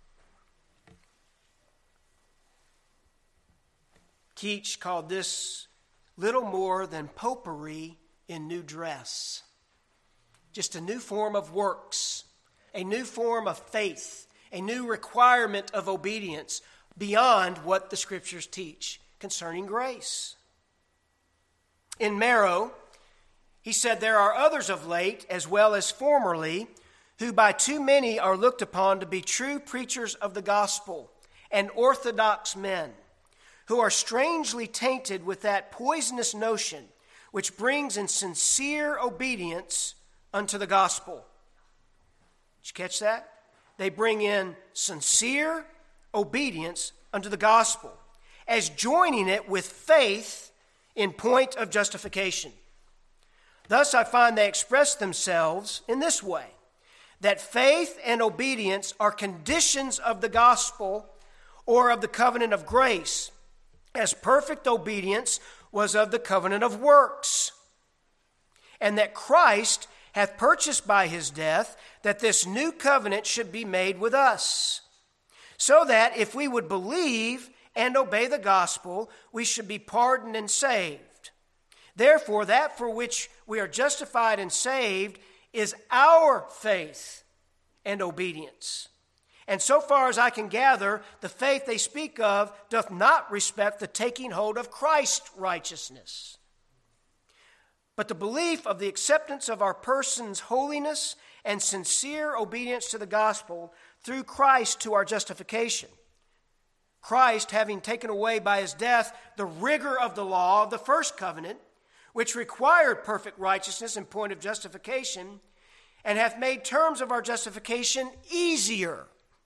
Keach called this little more than popery in new dress. Just a new form of works, a new form of faith, a new requirement of obedience beyond what the Scriptures teach concerning grace. In Marrow, he said, there are others of late, as well as formerly, who by too many are looked upon to be true preachers of the gospel and orthodox men, who are strangely tainted with that poisonous notion which brings in sincere obedience unto the gospel. Did you catch that? They bring in sincere obedience unto the gospel as joining it with faith in point of justification. Thus I find they express themselves in this way. that faith and obedience are conditions of the gospel or of the covenant of grace, as perfect obedience was of the covenant of works, and that Christ hath purchased by his death that this new covenant should be made with us, so that if we would believe and obey the gospel, we should be pardoned and saved. Therefore, that for which we are justified and saved is our faith and obedience. And so far as I can gather, the faith they speak of doth not respect the taking hold of Christ's righteousness, but the belief of the acceptance of our person's holiness and sincere obedience to the gospel through Christ to our justification. Christ having taken away by his death the rigor of the law of the first covenant, which required perfect righteousness in point of justification, and hath made terms of our justification easier.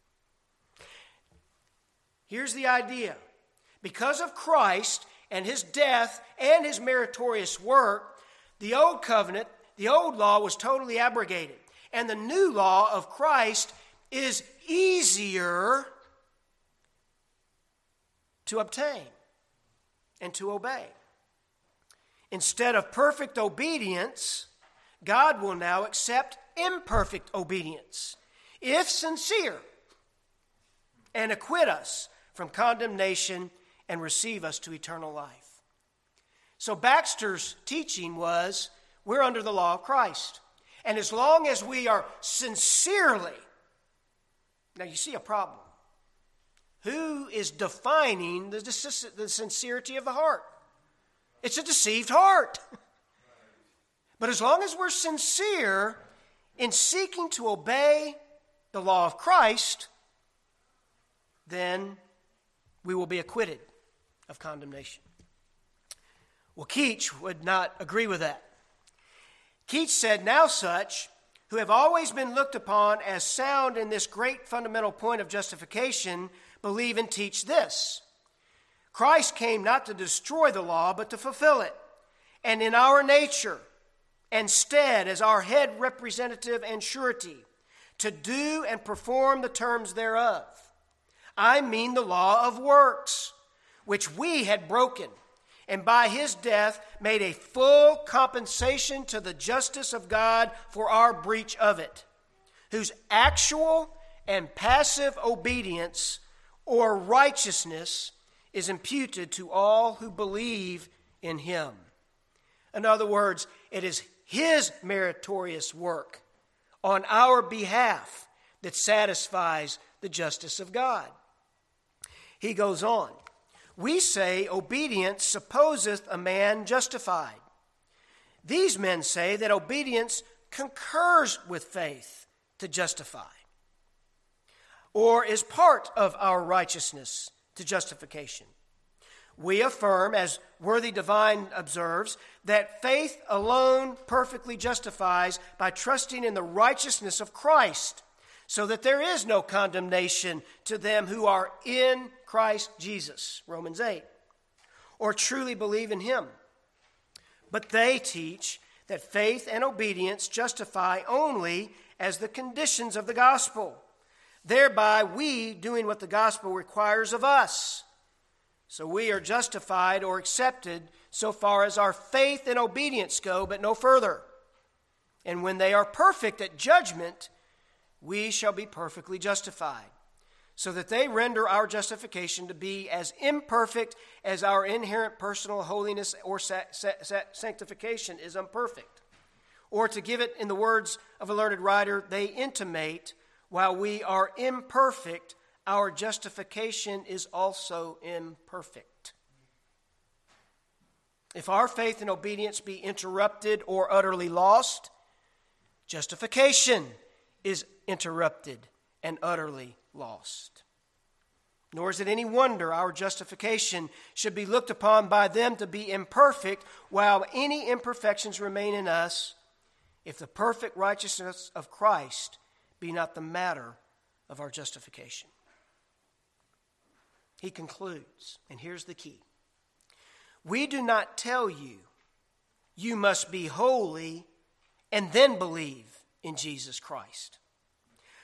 Here's the idea. Because of Christ and his death and his meritorious work, the old covenant, the old law was totally abrogated. And the new law of Christ is easier to obtain and to obey. Instead of perfect obedience, God will now accept imperfect obedience, if sincere, and acquit us from condemnation and receive us to eternal life. So Baxter's teaching was, we're under the law of Christ. And as long as we are sincerely, now you see a problem. Who is defining the, the sincerity of the heart? It's a deceived heart. But as long as we're sincere in seeking to obey the law of Christ, then we will be acquitted of condemnation. Well, Keach would not agree with that. Keach said, now such, who have always been looked upon as sound in this great fundamental point of justification, believe and teach this. Christ came not to destroy the law, but to fulfill it. And in our nature and stead as our head representative and surety, to do and perform the terms thereof. I mean the law of works, which we had broken, and by his death made a full compensation to the justice of God for our breach of it, whose actual and passive obedience or righteousness is imputed to all who believe in him. In other words, it is his meritorious work on our behalf that satisfies the justice of God. He goes on, we say obedience supposeth a man justified. These men say that obedience concurs with faith to justify, or is part of our righteousness to justification. We affirm, as Worthy Divine observes, that faith alone perfectly justifies by trusting in the righteousness of Christ, so that there is no condemnation to them who are in Christ Jesus, Romans eight, or truly believe in him. But they teach that faith and obedience justify only as the conditions of the gospel, thereby we doing what the gospel requires of us. So we are justified or accepted so far as our faith and obedience go, but no further. And when they are perfect at judgment, we shall be perfectly justified, so that they render our justification to be as imperfect as our inherent personal holiness or sa- sa- sa- sanctification is imperfect. Or to give it in the words of a learned writer, they intimate, while we are imperfect, our justification is also imperfect. If our faith and obedience be interrupted or utterly lost, justification is interrupted and utterly lost. Nor is it any wonder our justification should be looked upon by them to be imperfect, while any imperfections remain in us, if the perfect righteousness of Christ be not the matter of our justification. He concludes, and here's the key. We do not tell you, you must be holy and then believe in Jesus Christ.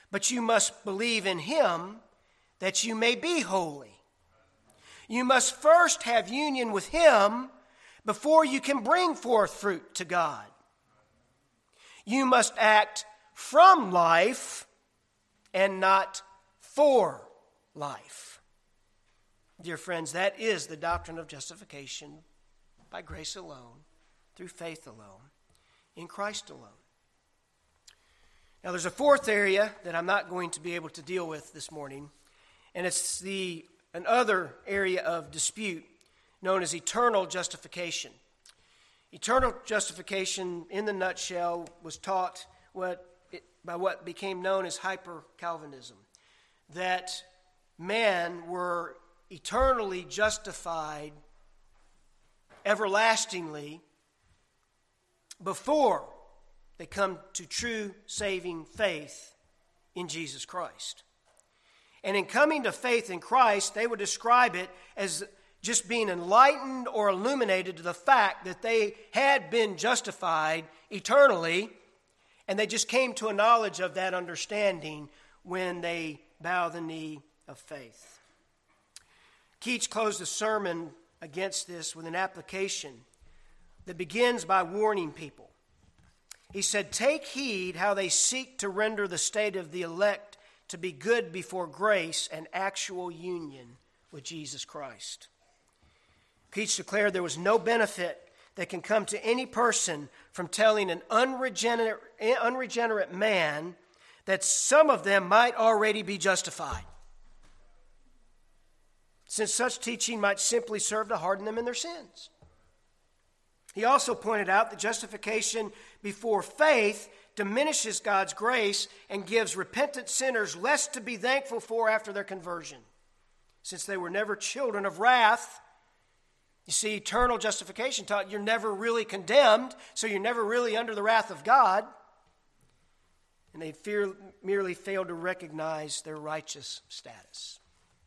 but you must believe in him that you may be holy. You must first have union with him before you can bring forth fruit to God. You must act from life and not for life. Dear friends, that is the doctrine of justification by grace alone, through faith alone, in Christ alone. Now, there's a fourth area that I'm not going to be able to deal with this morning, and it's the another area of dispute known as eternal justification. Eternal justification, in the nutshell, was taught what it, by what became known as hyper-Calvinism, that men were eternally justified everlastingly before they come to true saving faith in Jesus Christ. And in coming to faith in Christ, they would describe it as just being enlightened or illuminated to the fact that they had been justified eternally, and they just came to a knowledge of that understanding when they bow the knee of faith. Keach closed a sermon against this with an application that begins by warning people. He said, "Take heed how they seek to render the state of the elect to be good before grace and actual union with Jesus Christ." Keach declared there was no benefit that can come to any person from telling an unregenerate, unregenerate man that some of them might already be justified, since such teaching might simply serve to harden them in their sins. He also pointed out that justification before faith diminishes God's grace and gives repentant sinners less to be thankful for after their conversion, since they were never children of wrath. You see, eternal justification taught you're never really condemned, so you're never really under the wrath of God. And they fear, merely failed to recognize their righteous status.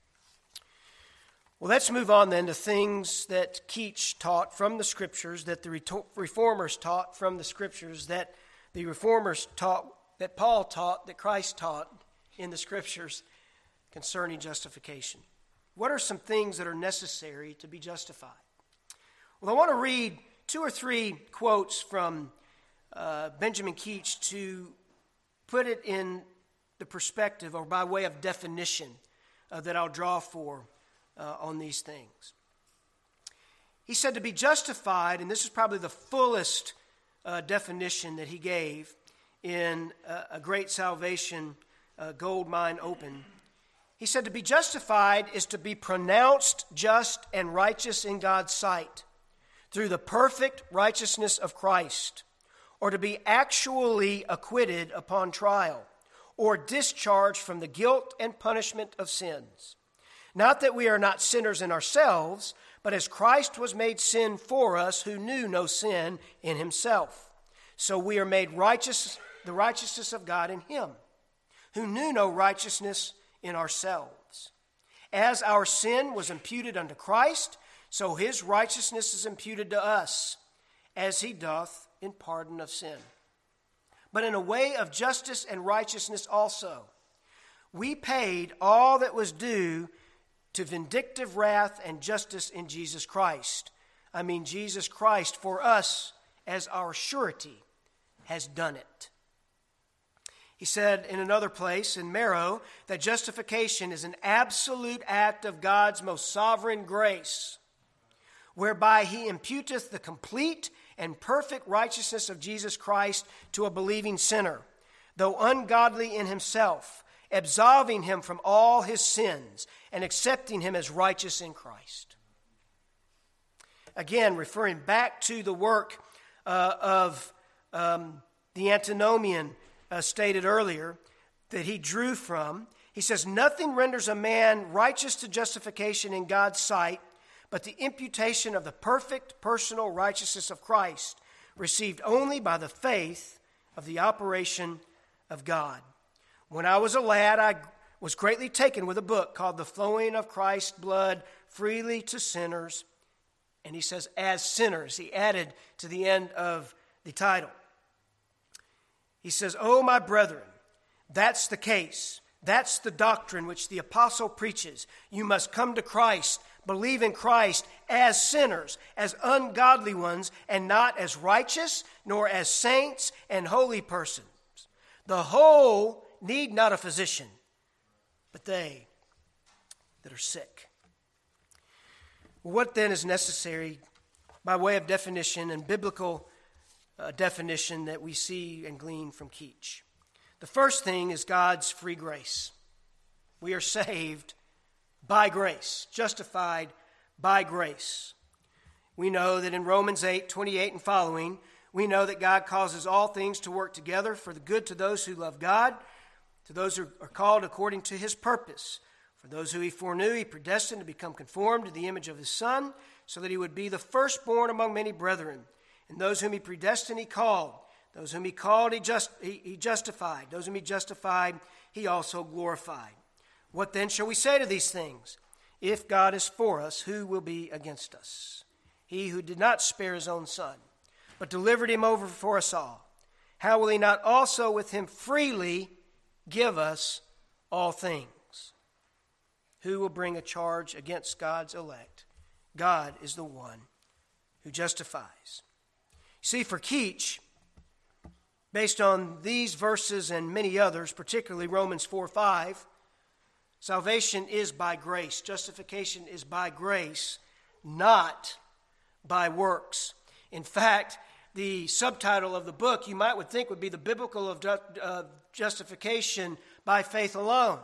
Well, let's move on then to things that Keach taught from the Scriptures, that the Reformers taught from the Scriptures, that the Reformers taught, that Paul taught, that Christ taught in the Scriptures concerning justification. What are some things that are necessary to be justified? Well, I want to read two or three quotes from uh, Benjamin Keach to put it in the perspective, or by way of definition, uh, that I'll draw for uh, on these things. He said to be justified, and this is probably the fullest uh, definition that he gave in uh, A Great Salvation, uh, Gold Mine Open. He said to be justified is to be pronounced just and righteous in God's sight through the perfect righteousness of Christ, or to be actually acquitted upon trial, or discharged from the guilt and punishment of sins. Not that we are not sinners in ourselves, but as Christ was made sin for us who knew no sin in himself. So we are made righteous, the righteousness of God in him, who knew no righteousness in ourselves. As our sin was imputed unto Christ, so his righteousness is imputed to us, as he doth in pardon of sin. But in a way of justice and righteousness also, we paid all that was due to vindictive wrath and justice in Jesus Christ. I mean, Jesus Christ for us as our surety has done it. He said in another place, in Marrow, that justification is an absolute act of God's most sovereign grace, whereby he imputeth the complete and perfect righteousness of Jesus Christ to a believing sinner, though ungodly in himself, absolving him from all his sins and accepting him as righteous in Christ. Again, referring back to the work uh, of um, the antinomian uh, stated earlier that he drew from, he says, nothing renders a man righteous to justification in God's sight but the imputation of the perfect personal righteousness of Christ, received only by the faith of the operation of God. When I was a lad, I was greatly taken with a book called The Flowing of Christ's Blood Freely to Sinners. And he says, as sinners. He added to the end of the title. He says, O my brethren, that's the case. That's the doctrine which the apostle preaches. You must come to Christ, believe in Christ as sinners, as ungodly ones, and not as righteous, nor as saints and holy persons. The whole need not a physician, but they that are sick. What then is necessary by way of definition and biblical uh, definition that we see and glean from Keach? The first thing is God's free grace. We are saved by grace, justified by grace. We know that in Romans eight, twenty-eight and following, we know that God causes all things to work together for the good to those who love God, to those who are called according to his purpose. For those who he foreknew, he predestined to become conformed to the image of his Son, so that he would be the firstborn among many brethren. And those whom he predestined, he called. Those whom he called, he, just, he, he justified. Those whom he justified, he also glorified. What then shall we say to these things? If God is for us, who will be against us? He who did not spare his own Son, but delivered him over for us all, how will he not also with him freely give us all things? Who will bring a charge against God's elect? God is the one who justifies. See, for Keach, based on these verses and many others, particularly Romans four five, salvation is by grace. Justification is by grace, not by works. In fact, the subtitle of the book you might would think would be the biblical of uh, justification by faith alone.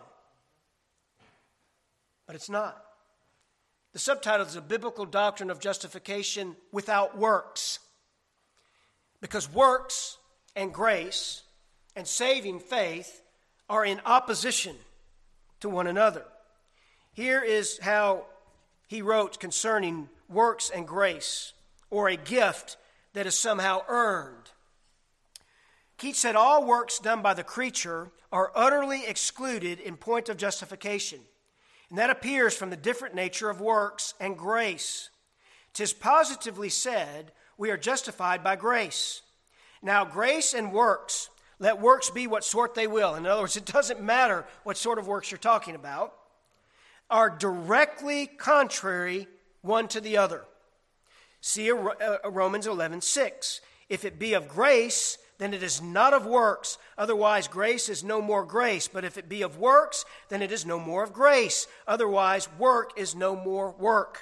But it's not. The subtitle is a biblical doctrine of justification without works. Because works and grace and saving faith are in opposition to one another. Here is how he wrote concerning works and grace, or a gift that is somehow earned. Keats said, all works done by the creature are utterly excluded in point of justification. And that appears from the different nature of works and grace. 'Tis positively said, we are justified by grace. Now, grace and works, let works be what sort they will. In other words, it doesn't matter what sort of works you're talking about, are directly contrary one to the other. See Romans eleven six. If it be of grace, then it is not of works. Otherwise, grace is no more grace. But if it be of works, then it is no more of grace. Otherwise, work is no more work.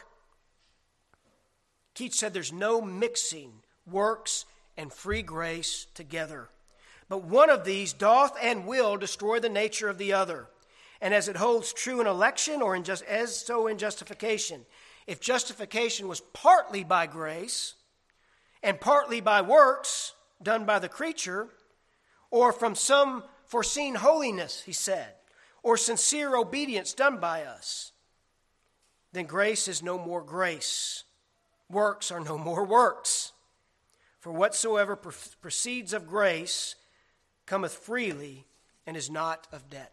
Keats said there's no mixing works and free grace together. But one of these doth and will destroy the nature of the other. And as it holds true in election, or in just, as so in justification. If justification was partly by grace and partly by works done by the creature, or from some foreseen holiness, he said, or sincere obedience done by us, then grace is no more grace. Works are no more works. For whatsoever proceeds of grace cometh freely and is not of debt.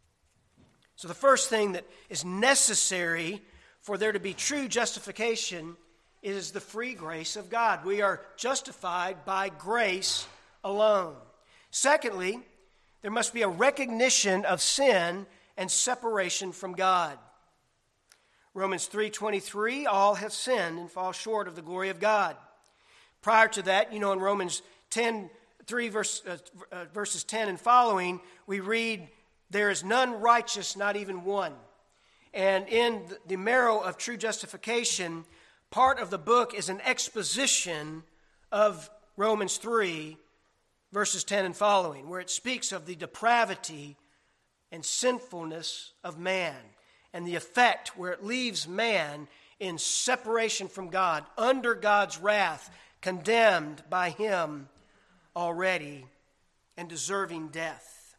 So the first thing that is necessary for there to be true justification is the free grace of God. We are justified by grace alone. Secondly, there must be a recognition of sin and separation from God. Romans three twenty-three, all have sinned and fall short of the glory of God. Prior to that, you know, in Romans ten, three verse, uh, uh, verses ten and following, we read, there is none righteous, not even one. And in the marrow of true justification, part of the book is an exposition of Romans three, verses ten and following, where it speaks of the depravity and sinfulness of man and the effect where it leaves man in separation from God, under God's wrath, condemned by him already and deserving death.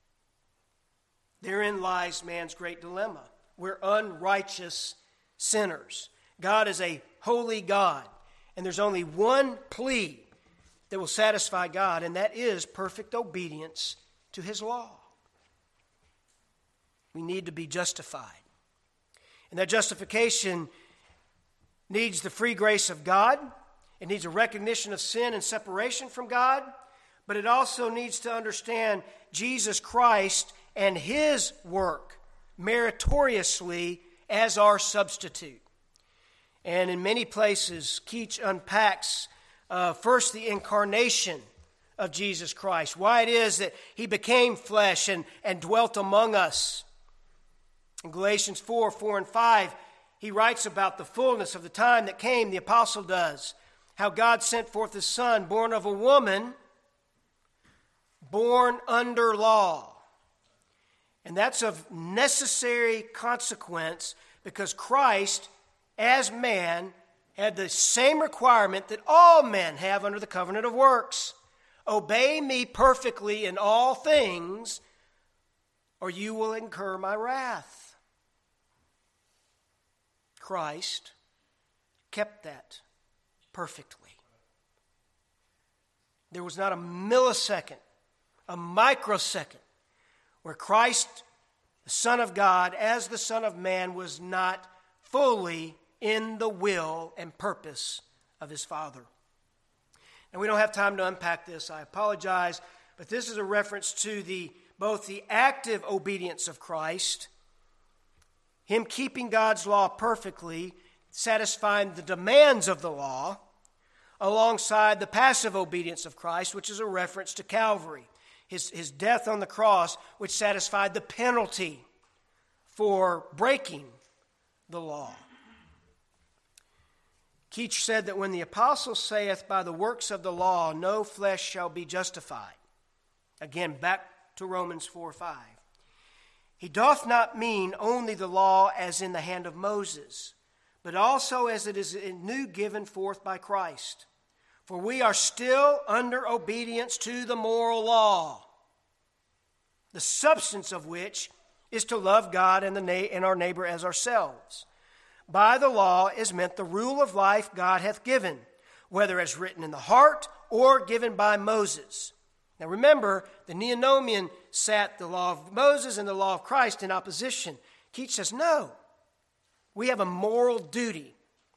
Therein lies man's great dilemma. We're unrighteous sinners. God is a holy God, and there's only one plea that will satisfy God, and that is perfect obedience to his law. We need to be justified. And that justification needs the free grace of God. It needs a recognition of sin and separation from God. but it also needs to understand Jesus Christ and his work meritoriously as our substitute. And in many places, Keach unpacks uh, first the incarnation of Jesus Christ, why it is that he became flesh and, and dwelt among us. In Galatians four, four and five, he writes about the fullness of the time that came, the apostle does, how God sent forth his Son, born of a woman, born under law. And that's of necessary consequence because Christ, as man, had the same requirement that all men have under the covenant of works. Obey me perfectly in all things, or you will incur my wrath. Christ kept that perfectly. There was not a millisecond, a microsecond, where Christ, the Son of God, as the Son of Man, was not fully in the will and purpose of his Father. And we don't have time to unpack this, I apologize, but this is a reference to the both the active obedience of Christ, him keeping God's law perfectly, satisfying the demands of the law, alongside the passive obedience of Christ, which is a reference to Calvary, his, his death on the cross, which satisfied the penalty for breaking the law. Keach said that when the apostle saith, by the works of the law, no flesh shall be justified. Again, back to Romans four five. He doth not mean only the law as in the hand of Moses, but also as it is new given forth by Christ. For we are still under obedience to the moral law, the substance of which is to love God and, the na- and our neighbor as ourselves. By the law is meant the rule of life God hath given, whether as written in the heart or given by Moses. Now remember, the Neonomian sat the law of Moses and the law of Christ in opposition. Keach says, no, we have a moral duty.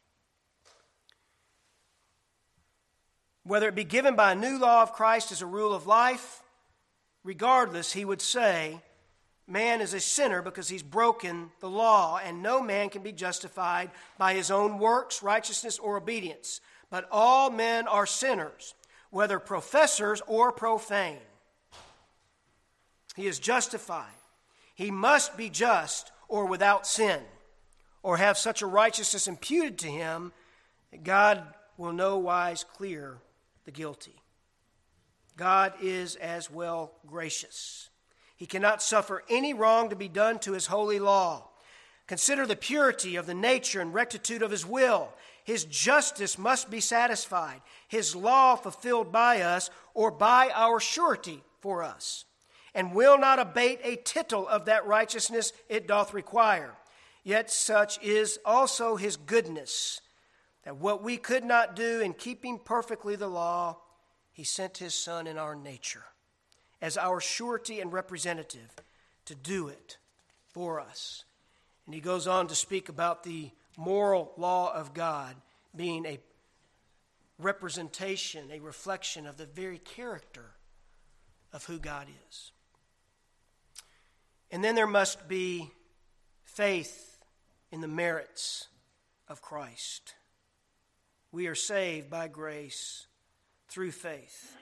Whether it be given by a new law of Christ as a rule of life, regardless, he would say, man is a sinner because he's broken the law, and no man can be justified by his own works, righteousness, or obedience. But all men are sinners, whether professors or profane. He is justified. He must be just or without sin, or have such a righteousness imputed to him that God will no wise clear the guilty. God is as well gracious. He cannot suffer any wrong to be done to his holy law. Consider the purity of the nature and rectitude of his will. His justice must be satisfied, his law fulfilled by us or by our surety for us, and will not abate a tittle of that righteousness it doth require. Yet such is also his goodness, that what we could not do in keeping perfectly the law, he sent his Son in our nature, as our surety and representative, to do it for us. And he goes on to speak about the moral law of God being a representation, a reflection of the very character of who God is. And then there must be faith in the merits of Christ. We are saved by grace through faith.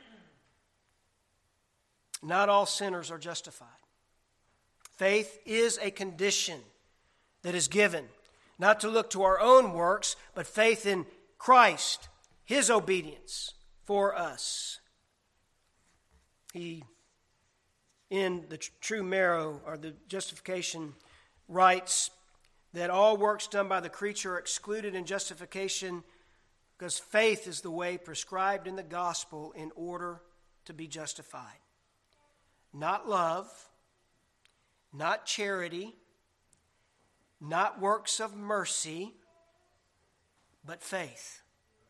Not all sinners are justified. Faith is a condition that is given, not to look to our own works, but faith in Christ, his obedience for us. He, in the true marrow, or the justification, writes that all works done by the creature are excluded in justification because faith is the way prescribed in the gospel in order to be justified. Not love, not charity, not works of mercy, but faith.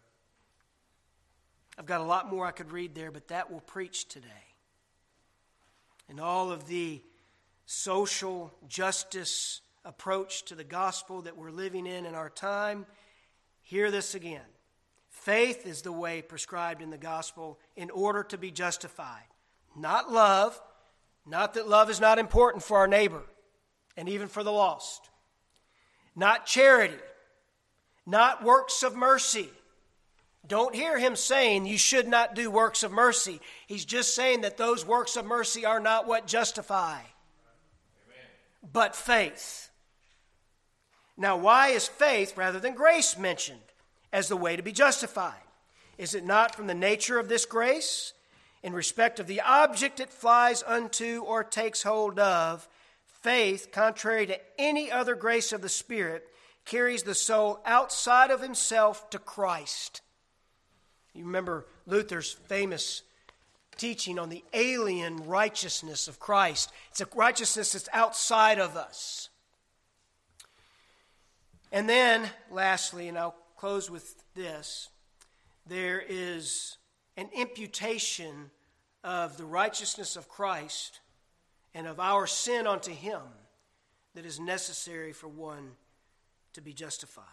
I've got a lot more I could read there, but that will preach today. And all of the social justice approach to the gospel that we're living in in our time, hear this again. Faith is the way prescribed in the gospel in order to be justified. Not love, not that love is not important for our neighbor and even for the lost. Not charity, not works of mercy. Don't hear him saying you should not do works of mercy. He's just saying that those works of mercy are not what justify, Amen. But faith. Now, why is faith rather than grace mentioned as the way to be justified? Is it not from the nature of this grace, in respect of the object it flies unto or takes hold of? Faith, contrary to any other grace of the Spirit, carries the soul outside of himself to Christ. You remember Luther's famous teaching on the alien righteousness of Christ. It's a righteousness that's outside of us. And then, lastly, and I'll close with this, there is an imputation of the righteousness of Christ and of our sin unto him that is necessary for one to be justified.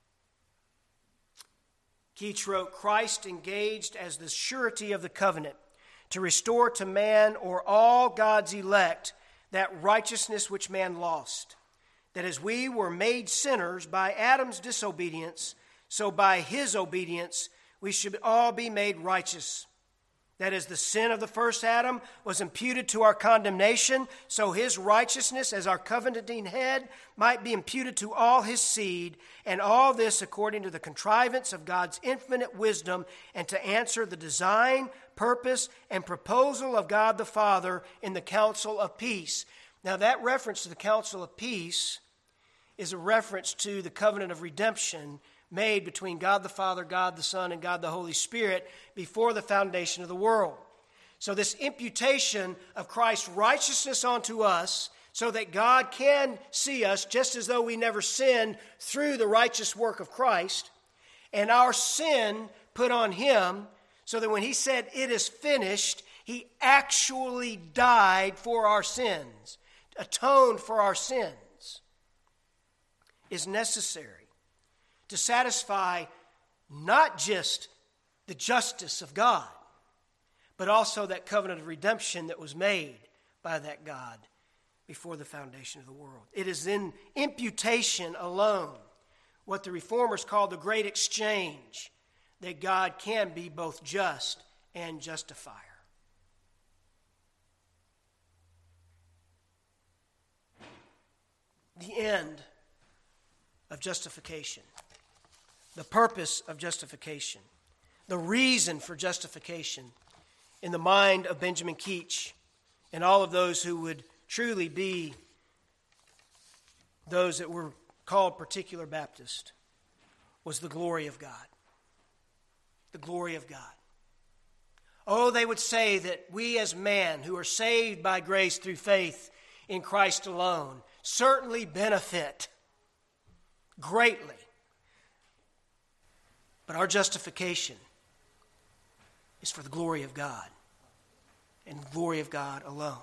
Keats wrote, Christ engaged as the surety of the covenant to restore to man or all God's elect that righteousness which man lost, that as we were made sinners by Adam's disobedience, so by his obedience we should all be made righteous. That as the sin of the first Adam was imputed to our condemnation, so his righteousness as our covenanting head might be imputed to all his seed, and all this according to the contrivance of God's infinite wisdom, and to answer the design, purpose, and proposal of God the Father in the counsel of peace. Now that reference to the counsel of peace is a reference to the covenant of redemption made between God the Father, God the Son, and God the Holy Spirit before the foundation of the world. So this imputation of Christ's righteousness onto us so that God can see us just as though we never sinned through the righteous work of Christ, and our sin put on him so that when he said it is finished, he actually died for our sins, atoned for our sins, is necessary to satisfy not just the justice of God, but also that covenant of redemption that was made by that God before the foundation of the world. It is in imputation alone, what the Reformers call the great exchange, that God can be both just and justifier. The end of justification. The purpose of justification, the reason for justification in the mind of Benjamin Keach and all of those who would truly be those that were called particular Baptist, was the glory of God. The glory of God. Oh, they would say that we as man who are saved by grace through faith in Christ alone certainly benefit greatly. But our justification is for the glory of God and the glory of God alone.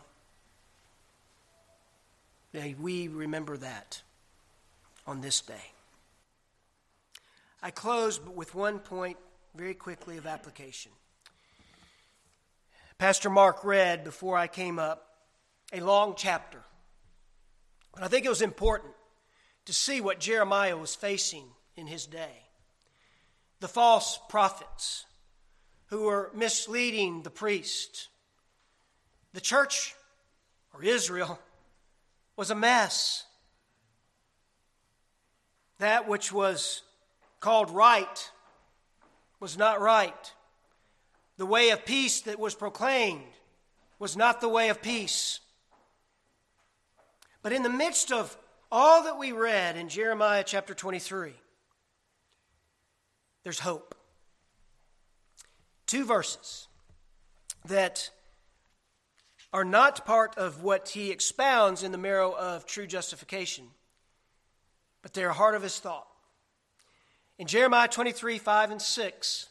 May we remember that on this day. I close with one point very quickly of application. Pastor Mark read before I came up a long chapter. But I think it was important to see what Jeremiah was facing in his day. The false prophets who were misleading the priest. The church, or Israel, was a mess. That which was called right was not right. The way of peace that was proclaimed was not the way of peace. But in the midst of all that we read in Jeremiah chapter twenty-three, there's hope. Two verses that are not part of what he expounds in the marrow of true justification, but they're heart of his thought. In Jeremiah twenty-three, five and six,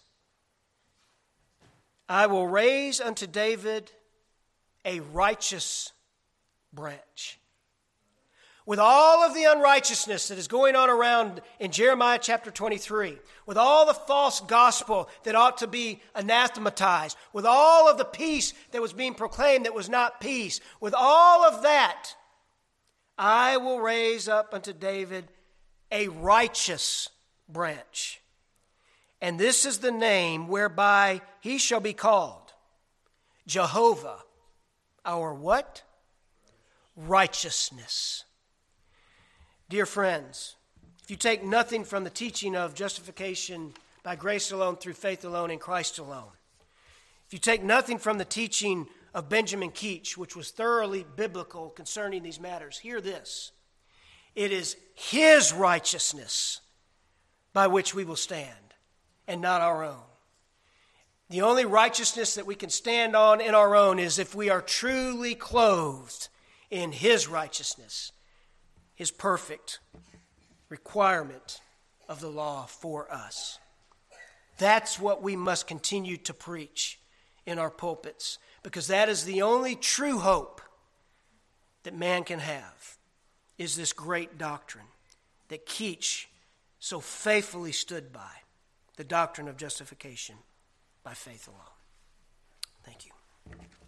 I will raise unto David a righteous branch, with all of the unrighteousness that is going on around in Jeremiah chapter twenty-three, with all the false gospel that ought to be anathematized, with all of the peace that was being proclaimed that was not peace, with all of that, I will raise up unto David a righteous branch. And this is the name whereby he shall be called Jehovah, our what? Righteousness. Dear friends, if you take nothing from the teaching of justification by grace alone, through faith alone, in Christ alone, if you take nothing from the teaching of Benjamin Keach, which was thoroughly biblical concerning these matters, hear this. It is his righteousness by which we will stand, and not our own. The only righteousness that we can stand on in our own is if we are truly clothed in his righteousness, his perfect requirement of the law for us. That's what we must continue to preach in our pulpits, because that is the only true hope that man can have, is this great doctrine that Keach so faithfully stood by, the doctrine of justification by faith alone. Thank you.